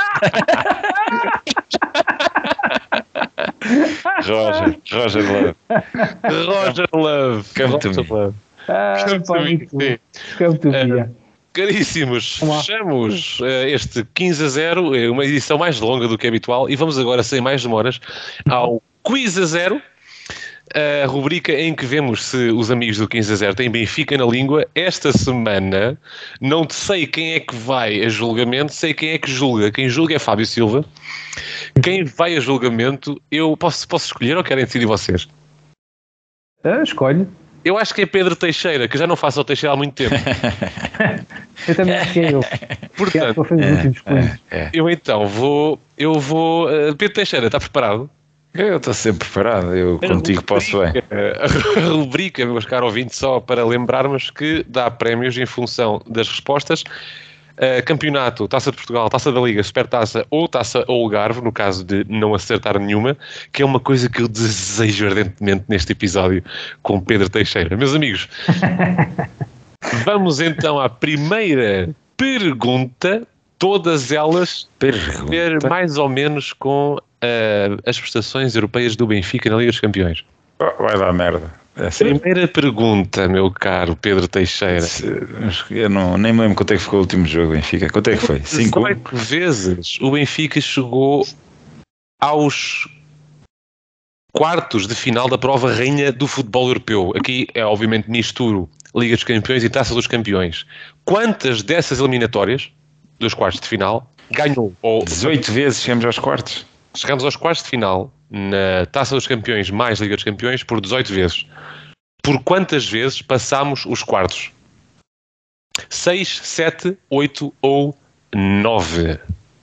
S3: Roger, Roger Love.
S1: Roger Love.
S3: Come to me.
S1: Love.
S2: Ah, Come to me. Come to me. Uh,
S1: caríssimos, fechamos uh, este quinze a zero, uma edição mais longa do que habitual, e vamos agora, sem mais demoras, ao Quiz a Zero, a rubrica em que vemos se os amigos do quinze a zero têm Benfica na língua. Esta semana não sei quem é que vai a julgamento, sei quem é que julga. Quem julga é Fábio Silva. Quem vai a julgamento, eu posso, posso escolher ou querem decidir vocês?
S2: Uh, escolhe.
S1: Eu acho que é Pedro Teixeira, que já não faço o Teixeira há muito tempo.
S2: Eu também acho que é eu.
S1: Portanto,
S2: que é, os últimos é,
S1: é. eu então vou... Eu vou uh, Pedro Teixeira, está preparado?
S3: Eu estou sempre preparado, eu a contigo rubrica, posso bem.
S1: A rubrica, meus caros ouvintes, só para lembrarmos que dá prémios em função das respostas. Uh, campeonato, Taça de Portugal, Taça da Liga, Supertaça ou Taça Algarve, no caso de não acertar nenhuma, que é uma coisa que eu desejo ardentemente neste episódio com Pedro Teixeira. Meus amigos, vamos então à primeira pergunta, todas elas
S3: pergunta.
S1: ver mais ou menos com uh, as prestações europeias do Benfica na Liga dos Campeões.
S3: Oh, vai dar merda.
S1: Primeira pergunta, meu caro Pedro Teixeira.
S3: Eu não, nem me lembro quanto é que ficou o último jogo, Benfica. Quanto é que foi? cinco a um?
S1: dezoito vezes o Benfica chegou aos quartos de final da prova rainha do futebol europeu. Aqui é obviamente misturo Liga dos Campeões e Taça dos Campeões. Quantas dessas eliminatórias dos quartos de final ganhou? Ou
S3: dezoito vezes chegamos aos quartos.
S1: Chegamos aos quartos de final na Taça dos Campeões mais Liga dos Campeões por dezoito vezes. Por quantas vezes passámos os quartos? seis, sete, oito ou nove?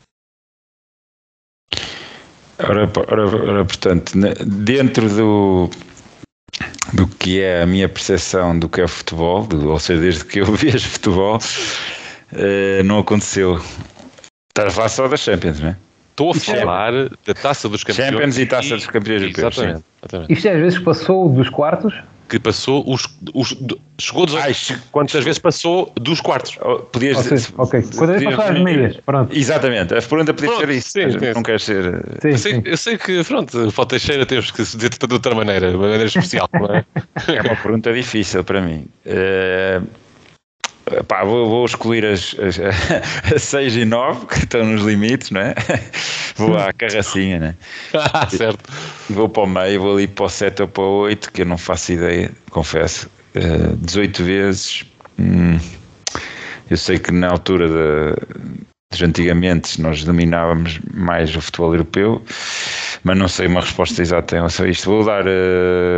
S3: Ora, ora, ora, portanto, dentro do, do que é a minha percepção do que é futebol, do, ou seja, desde que eu vejo futebol, uh, não aconteceu. Estás a falar só das Champions, não é?
S1: Estou a falar da Taça dos Campeões.
S3: Champions e Taça dos Campeões europeus.
S1: Exatamente, exatamente.
S2: Isto às vezes passou dos quartos?
S1: Que passou os... os chegou dos... Ai, quantas vezes passou dos quartos?
S3: Podias
S2: dizer... Ok, quantas vezes passou às meias? Pronto.
S3: Exatamente, a pergunta podia
S1: pronto,
S3: ser isso.
S1: Sim, sim,
S3: não
S1: sim.
S3: queres ser...
S2: Sim,
S1: eu, sei, eu sei que, pronto, para o Teixeira temos que se dizer de outra maneira, de uma maneira especial, não é?
S3: É uma pergunta difícil para mim. Uh... Pá, vou, vou excluir as, as, as seis e nove que estão nos limites, não é? Vou à carracinha, né?
S1: Ah, certo.
S3: Vou para o meio, vou ali para o sete ou para o oito, que eu não faço ideia, confesso. Uh, dezoito vezes. Hum, eu sei que na altura de, dos antigamente nós dominávamos mais o futebol europeu, mas não sei uma resposta exata em relação a isto. Vou dar uh,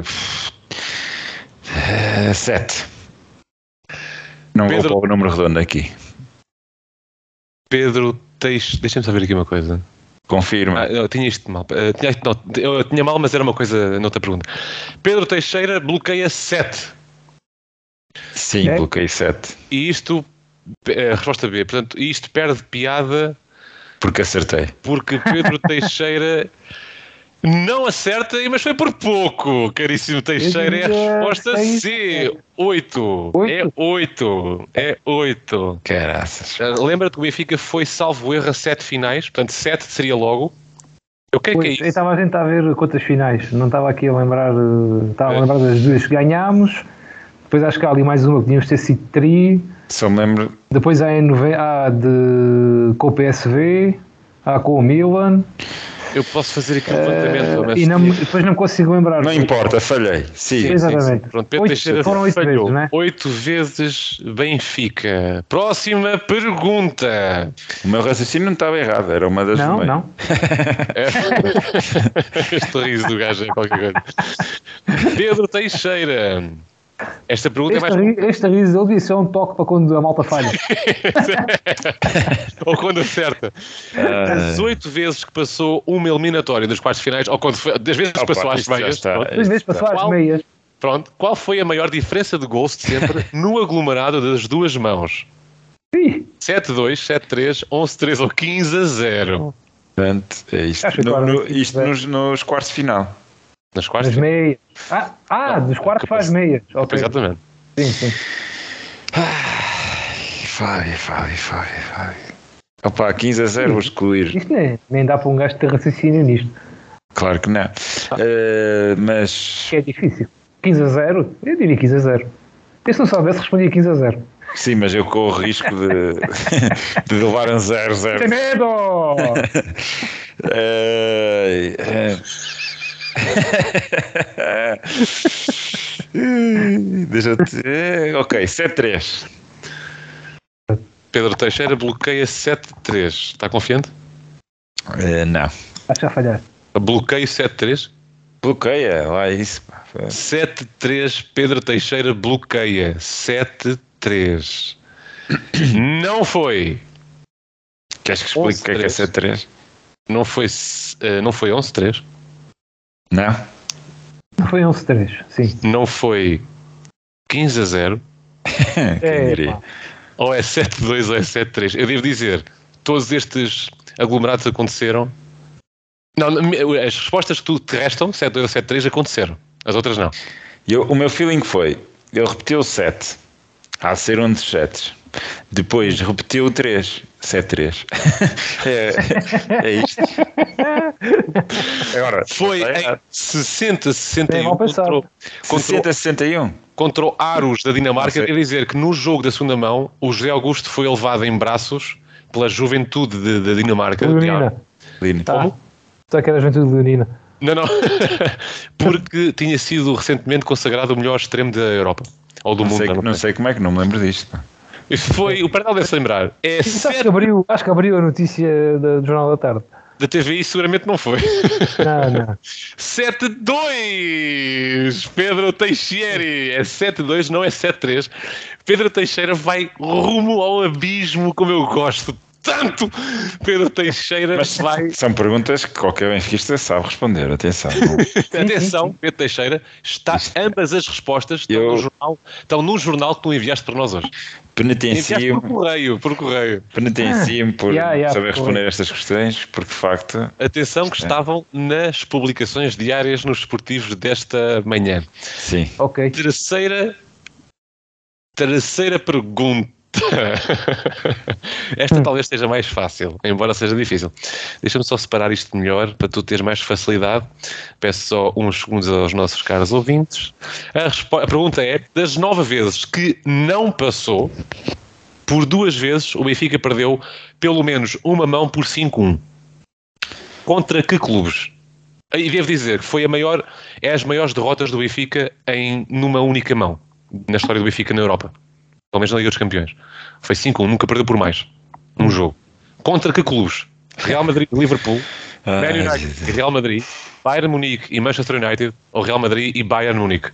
S3: uh, sete. Não Pedro, vou para o número redondo aqui.
S1: Pedro Teixeira... Deixa-me só ver aqui uma coisa.
S3: Confirma.
S1: Ah, eu tinha isto mal. Uh, tinha, não, eu tinha mal, mas era uma coisa noutra pergunta. Pedro Teixeira bloqueia sete.
S3: Sim, é. bloqueia sete.
S1: E isto... A resposta B. Portanto, isto perde piada...
S3: Porque acertei.
S1: Porque Pedro Teixeira... Não acerta, mas foi por pouco, caríssimo Teixeira. É a resposta C. oito. É oito. É oito.
S3: Caraças.
S1: Lembra-te que o Benfica foi, salvo erro, a sete finais. Portanto, sete seria logo. O que é que é isso?
S2: Eu estava a tentar ver quantas finais. Não estava aqui a lembrar. Estava a lembrar das duas que ganhámos. Depois acho que há ali mais uma que tínhamos ter sido tri.
S3: Só me lembro.
S2: Depois há, há de, com o P S V. Há com o Milan.
S1: Eu posso fazer aqui um levantamento.
S2: Uh, e não, depois não consigo lembrar.
S3: Não importa, falhei. Sim,
S2: sim, exatamente. Sim, sim.
S1: Pronto, Pedro
S2: oito,
S1: Teixeira
S2: foram oito
S1: falhou.
S2: Vezes, né?
S1: Oito vezes Benfica. Próxima pergunta.
S3: O meu raciocínio não estava errado, era uma das.
S2: Não, não.
S1: Este riso do gajo é qualquer coisa. Pedro Teixeira. Esta pergunta
S2: este
S1: é mais...
S2: Este riso dele devia ser um toque para quando a malta falha.
S1: Ou quando acerta. As oito vezes que passou uma eliminatória dos quartos finais, ou quando foi, das vezes que
S3: Opa,
S1: passou às meias.
S2: Das vezes passou às meias.
S1: Pronto. Qual foi a maior diferença de gols de sempre no aglomerado das duas mãos?
S2: Sim.
S1: sete a dois, sete a três, onze a três ou quinze a zero?
S3: Portanto, é isto. No, no, isto nos, nos quartos de final.
S1: Nas quartas?
S2: Nas meias. Ah, ah não, dos quartos faz meias. Okay.
S1: Exatamente.
S2: Sim, sim.
S3: Vai, vai, vai, vai. Opa, quinze a zero vou excluir.
S2: Isto nem, nem dá para um gajo ter raciocínio nisto.
S3: Claro que não. Ah. Uh, mas...
S2: É difícil. quinze a zero? Eu diria quinze a zero. Eu se não soubesse respondia quinze a zero.
S3: Sim, mas eu corro o risco de, de levar um zero a zero.
S2: Tem medo!
S3: uh, uh... Deixa-te dizer. Ok, sete a três.
S1: Pedro Teixeira bloqueia sete a três. Está confiante?
S3: Uh, não.
S2: Acho que já falhar.
S1: Bloqueio sete a três?
S3: Bloqueia, lá é isso.
S1: sete a três, Pedro Teixeira bloqueia. sete a três. Não foi.
S3: Queres que explique o que é que é sete a três?
S1: Não foi, uh, não foi onze a três?
S3: Não.
S2: Não foi onze a três, sim.
S1: Não foi quinze a zero?
S3: Quem diria?
S1: Ou é sete a dois ou é sete a três? Eu devo dizer, todos estes aglomerados aconteceram. Não, as respostas que tu te restam, sete a dois ou sete a três, aconteceram. As outras não.
S3: Eu, o meu feeling foi, ele repetiu o sete, há de ser um dos sete. Depois repetiu o três, sete três. é, é isto. Agora,
S1: foi em sessenta sessenta e um contra,
S3: sessenta sessenta e um
S1: contra o Aarhus da Dinamarca. Quer dizer que no jogo da segunda mão o José Augusto foi levado em braços pela juventude da Dinamarca.
S2: Leonina. Ah, só que era a juventude leonina.
S1: Não, não. Porque tinha sido recentemente consagrado o melhor extremo da Europa. Ou do
S3: não
S1: mundo.
S3: Sei, não, não sei como é que não me lembro disto.
S1: Isso foi, o Pernal deve-se lembrar. É
S2: Isso sete... acho, que abriu, acho que abriu a notícia do Jornal da Tarde.
S1: Da T V I seguramente não foi.
S2: Não, não.
S1: sete dois Pedro Teixeira. É sete dois, não é sete três. Pedro Teixeira vai rumo ao abismo, como eu gosto tanto. Pedro Teixeira
S3: Mas
S1: vai...
S3: São perguntas que qualquer benfiquista sabe responder. Atenção.
S1: Atenção, Pedro Teixeira. Está, ambas as respostas estão, eu... no jornal, estão no jornal que tu enviaste para nós hoje.
S3: Penitencio-me
S1: por correio, por correio.
S3: Penitencio-me por
S2: yeah, yeah,
S3: saber
S2: por
S3: responder a estas questões, porque de facto...
S1: Atenção que estavam nas publicações diárias nos esportivos desta manhã.
S3: Sim.
S2: Ok.
S1: Terceira, terceira pergunta. Esta talvez seja mais fácil, embora seja difícil. Deixa-me só separar isto melhor para tu teres mais facilidade. Peço só uns segundos aos nossos caros ouvintes. A, respo- a pergunta é: das nove vezes que não passou, por duas vezes o Benfica perdeu pelo menos uma mão por cinco a um. Contra que clubes? E devo dizer que foi a maior, é as maiores derrotas do Benfica em, numa única mão na história do Benfica na Europa. Pelo menos na Liga dos Campeões. Foi cinco a um, nunca perdeu por mais num jogo. Contra que clubes? Real Madrid e Liverpool, ah, Man United e Real Madrid, Bayern Munique e Manchester United, ou Real Madrid e Bayern Munique?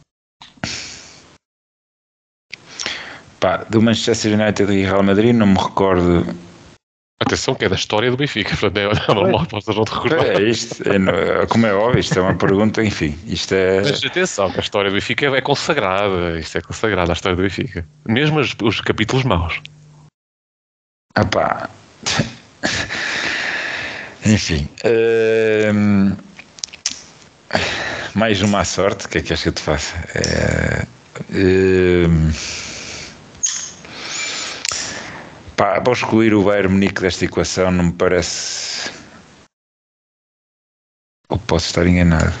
S3: Pá, do Manchester United e Real Madrid não me recordo.
S1: Atenção que é da história do Benfica, portanto é normal, podes não te recordar.
S3: É isto, é, como é óbvio, isto é uma pergunta, enfim, isto é...
S1: Mas atenção, que a história do Benfica é consagrada, isto é consagrada, a história do Benfica. Mesmo os, os capítulos maus.
S3: Ah pá... Enfim... Uh... Mais uma à sorte, o que é que queres que eu te faça? É... Uh... Pá, vou excluir o Bayern Munique desta equação, não me parece... Ou posso estar enganado?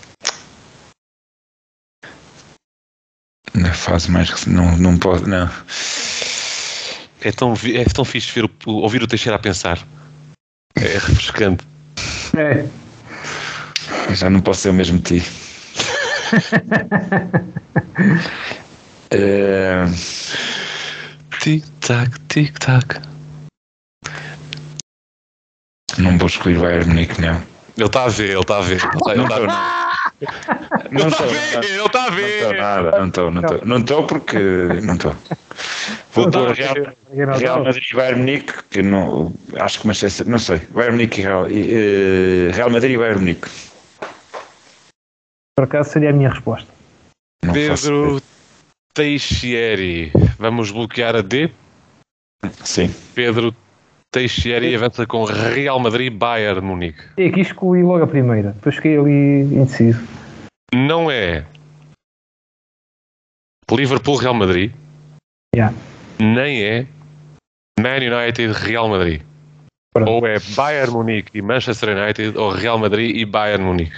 S3: Na fase mais... Não, não posso... Não.
S1: É tão, é tão fixe ver o, ouvir o Teixeira a pensar. É refrescante.
S2: É.
S3: Já não posso ser o mesmo ti. é...
S1: Tic-tac, tic-tac.
S3: Não vou escolher o Bayern Munique, não.
S1: Ele está a ver, ele está a ver.
S3: Não estou
S1: Não está a ver, ele está a ver.
S3: Não estou nada, não estou, não estou. Não estou porque... Não estou. Vou pôr Real, Real Madrid e Bayern Munique, que não... Acho que Manchester... Não sei. Bayern Munique e Real, e, Real Madrid e Bayern Munique.
S2: Por acaso seria a minha resposta.
S3: Não
S1: Pedro Teixeira. Vamos bloquear a D?
S3: Sim.
S1: Pedro Teixeira e avança com Real Madrid e Bayern Munique.
S2: E aqui escolhi logo a primeira. Depois fiquei ali indeciso.
S1: Não é Liverpool Real Madrid.
S2: Yeah.
S1: Nem é Man United Real Madrid. Pronto. Ou é Bayern Munique e Manchester United, ou Real Madrid e Bayern Munique.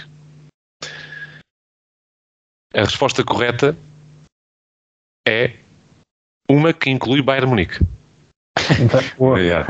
S1: A resposta correta é uma que inclui Bayern Munique.
S2: Então,
S3: Obrigado.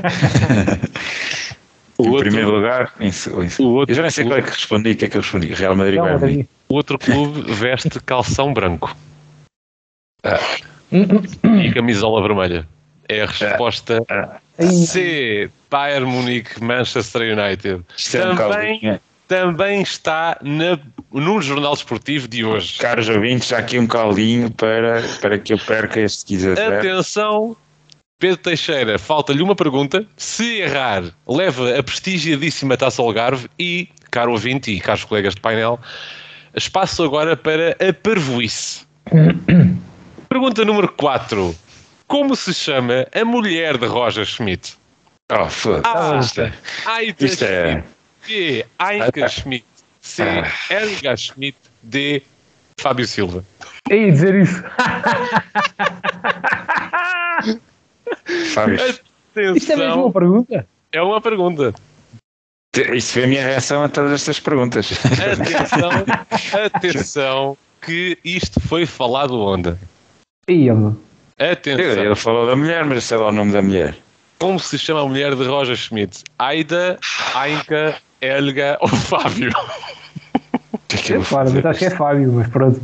S1: O
S3: em
S1: outro,
S3: primeiro lugar, em, em, o outro, eu já nem sei qual é que respondi, o que é que eu respondi? Real Madrid e Bayern Munique.
S1: O outro clube veste calção branco.
S3: Ah.
S1: E camisola vermelha. É a resposta
S3: ah.
S1: C. Bayern Munique, Manchester United. Também, também está na, no jornal desportivo de hoje.
S3: Caros ouvintes, já aqui um caldinho para, para que eu perca este quiz.
S1: Atenção, Pedro Teixeira, falta-lhe uma pergunta. Se errar, leva a prestigiadíssima Taça Algarve e, caro ouvinte e caros colegas de painel, espaço agora para a parvoíce. Pergunta número quatro. Como se chama a mulher de Roger Schmidt?
S3: Oh, foda-se.
S1: A. Aida
S3: Isto é...
S1: B. Ainka Schmidt. C. Helga Schmidt. D. Fábio Silva.
S2: Ei, dizer isso.
S3: Fábio,
S1: Atenção.
S2: Isto é mesmo uma pergunta?
S1: É uma pergunta.
S3: Isso foi a minha reação a todas estas perguntas.
S1: Atenção, atenção, que isto foi falado onde?
S2: Ia, mano.
S1: Atenção.
S3: Ele falou da mulher, mas sei lá o nome da mulher.
S1: Como se chama a mulher de Roger Schmidt? Aida, Ainka, Helga ou Fábio?
S3: Que é que
S2: É
S3: eu vou
S2: claro,
S3: fazer?
S2: mas acho que é Fábio, mas pronto.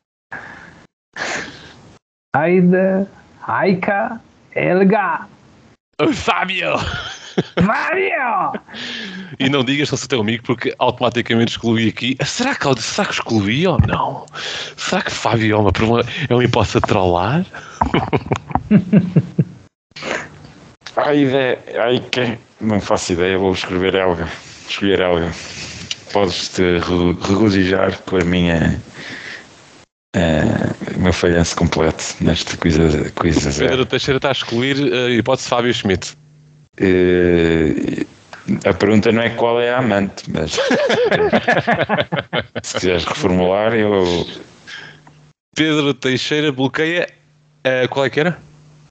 S2: Aida, Aika, Helga,
S1: Fábio!
S2: Fábio!
S1: E não digas que sou teu amigo porque automaticamente excluí aqui. Será que, será que excluí ou não? Será que Fábio é uma, é uma hipótese a trollar?
S3: Ai, ideia. Ai, que... Não faço ideia, vou escrever Helga. Escolher Helga. Podes-te re- regozijar com a minha. Uh, o meu falhanço completo neste quiz a, quiz a zero.
S1: Pedro Teixeira está a excluir a hipótese Fábio Schmidt.
S3: Uh, a pergunta não é qual é a amante, mas se quiseres reformular, eu.
S1: Pedro Teixeira bloqueia. Uh, qual é que era?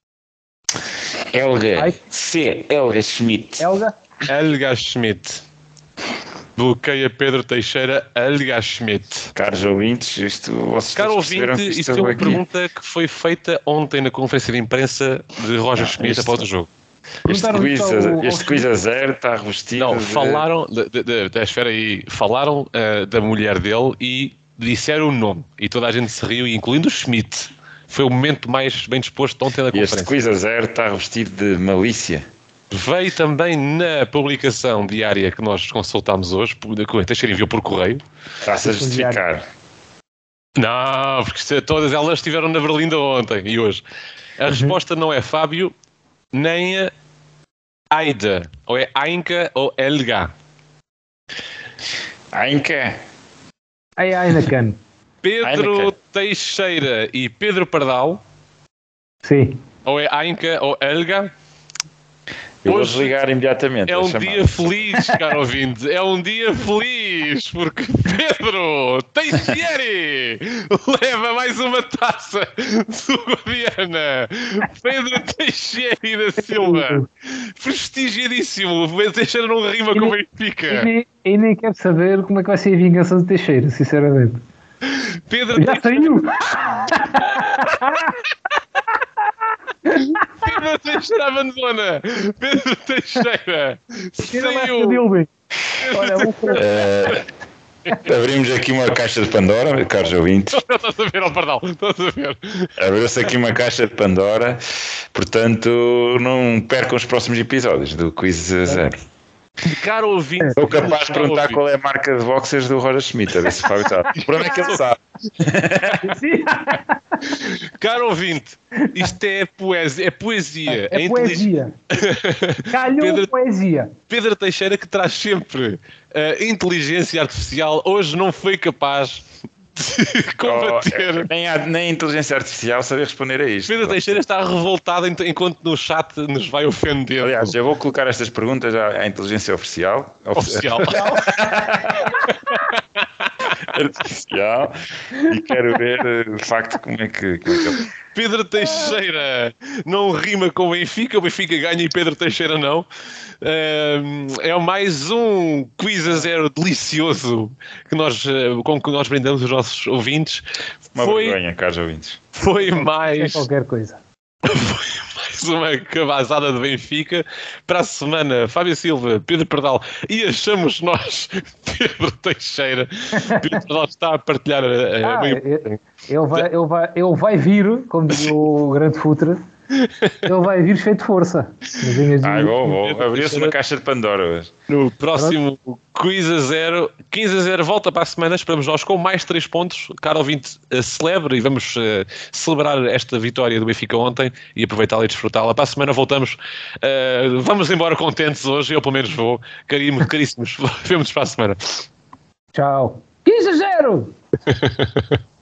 S3: Helga.
S2: Ai.
S3: C. Helga Schmidt.
S2: Helga?
S1: Helga Schmidt. Bloqueia Pedro Teixeira, Helga Schmidt.
S3: Caros ouvintes, isto vocês
S1: Caro
S3: perceberam
S1: ouvinte,
S3: que
S1: isto é
S3: estou
S1: uma
S3: aqui.
S1: pergunta que foi feita ontem na conferência de imprensa de Roger Schmidt
S3: isto-
S1: após o jogo.
S3: Este
S2: Perguntaram
S3: quiz,
S2: isto ao-
S3: a, este
S2: ao
S3: quiz a zero está revestido.
S1: Não,
S3: de-
S1: falaram, de, de, de, de, espera aí, falaram uh, da mulher dele e disseram o nome. E toda a gente se riu, incluindo o Schmidt. Foi o momento mais bem disposto de ontem da
S3: Este
S1: conferência.
S3: quiz a zero está revestido de malícia.
S1: Veio também na publicação diária que nós consultámos hoje, que o Teixeira enviou por correio.
S3: Está-se a justificar.
S1: Não, porque se- todas elas estiveram na Berlinda ontem e hoje. A resposta não é Fábio, nem a Aida. Ou é Ainka ou Helga.
S3: Ainca.
S2: Ai, ai, na cana.
S1: Pedro
S3: Heineken.
S1: Teixeira e Pedro Pardal.
S2: Sim.
S1: Ou é Ainka ou Helga.
S3: Eu vou
S1: Hoje
S3: desligar imediatamente.
S1: É
S3: a
S1: um
S3: chamada.
S1: dia feliz, caro ouvinte. É um dia feliz, porque Pedro Teixeira leva mais uma taça do Guadiana. Pedro Teixeira da Silva. Prestigiadíssimo. O Pedro Teixeira não rima com
S2: E
S1: Benfica.
S2: nem, e nem quero saber como é que vai ser a vingança do Teixeira, sinceramente.
S1: Pedro
S2: Já
S1: Teixeira,
S2: saiu!
S1: Pedro Teixeira abandona. Pedro Teixeira saiu.
S2: Dilby. Olha, vou
S3: Eh, abrimos aqui uma caixa de Pandora, caros ouvintes.
S1: Estás a ver, ó Pardal. Estás a ver.
S3: Abriu-se aqui uma caixa de Pandora. Portanto, não percam os próximos episódios do Quiz a Zero.
S1: Caro ouvinte.
S3: Estou capaz de
S1: caro
S3: perguntar
S1: ouvinte.
S3: qual é a marca de boxers do Roger Schmidt, a ver se o Fábio sabe. O problema é que ele sabe.
S1: Caro ouvinte, isto é poesia. É poesia.
S2: É
S1: A
S2: poesia. Calhou
S1: Pedro-
S2: poesia.
S1: Pedro Teixeira, que traz sempre a inteligência artificial, hoje não foi capaz de combater.
S3: Oh, nem, há, nem a inteligência artificial saber responder a isto.
S1: Pedro Teixeira está revoltado ent- enquanto no chat nos vai ofender.
S3: Aliás, eu vou colocar estas perguntas à, à inteligência oficial.
S1: Oficial.
S3: artificial. E quero ver, eh, de facto, como é que... Como é que ele...
S1: Pedro Teixeira não rima com o Benfica, o Benfica ganha e Pedro Teixeira não. Ahm, É mais um quiz a zero delicioso que nós, eh, com que nós brindamos os nossos ouvintes.
S3: Uma
S1: Foi,
S3: vergonha, caros ouvintes.
S1: foi
S2: É
S1: mais,
S2: qualquer coisa.
S1: mais uma cabazada de Benfica. Para a semana, Fábio Silva, Pedro Pardal e achamos nós Pedro Teixeira. Pedro Pardal está a partilhar a, a
S2: Ah,
S1: meio-
S2: ele, ele vai, ele, vai, ele vai vir, como dizia o grande Futre, ele vai vir cheio de força. Nas linhas de-
S3: Ai, vou, vou. Abriu-se uma caixa de Pandora hoje.
S1: no próximo Quiz a zero, quinze a zero, volta para a semana. Esperamos nós com mais três pontos. Caro ouvinte, uh, celebre e vamos uh, celebrar esta vitória do Benfica ontem e aproveitá-la e desfrutá-la. Para a semana voltamos. Uh, vamos embora contentes hoje. Eu, pelo menos, vou. Caríssimo, caríssimos, vemos para a semana.
S2: Tchau. quinze a zero!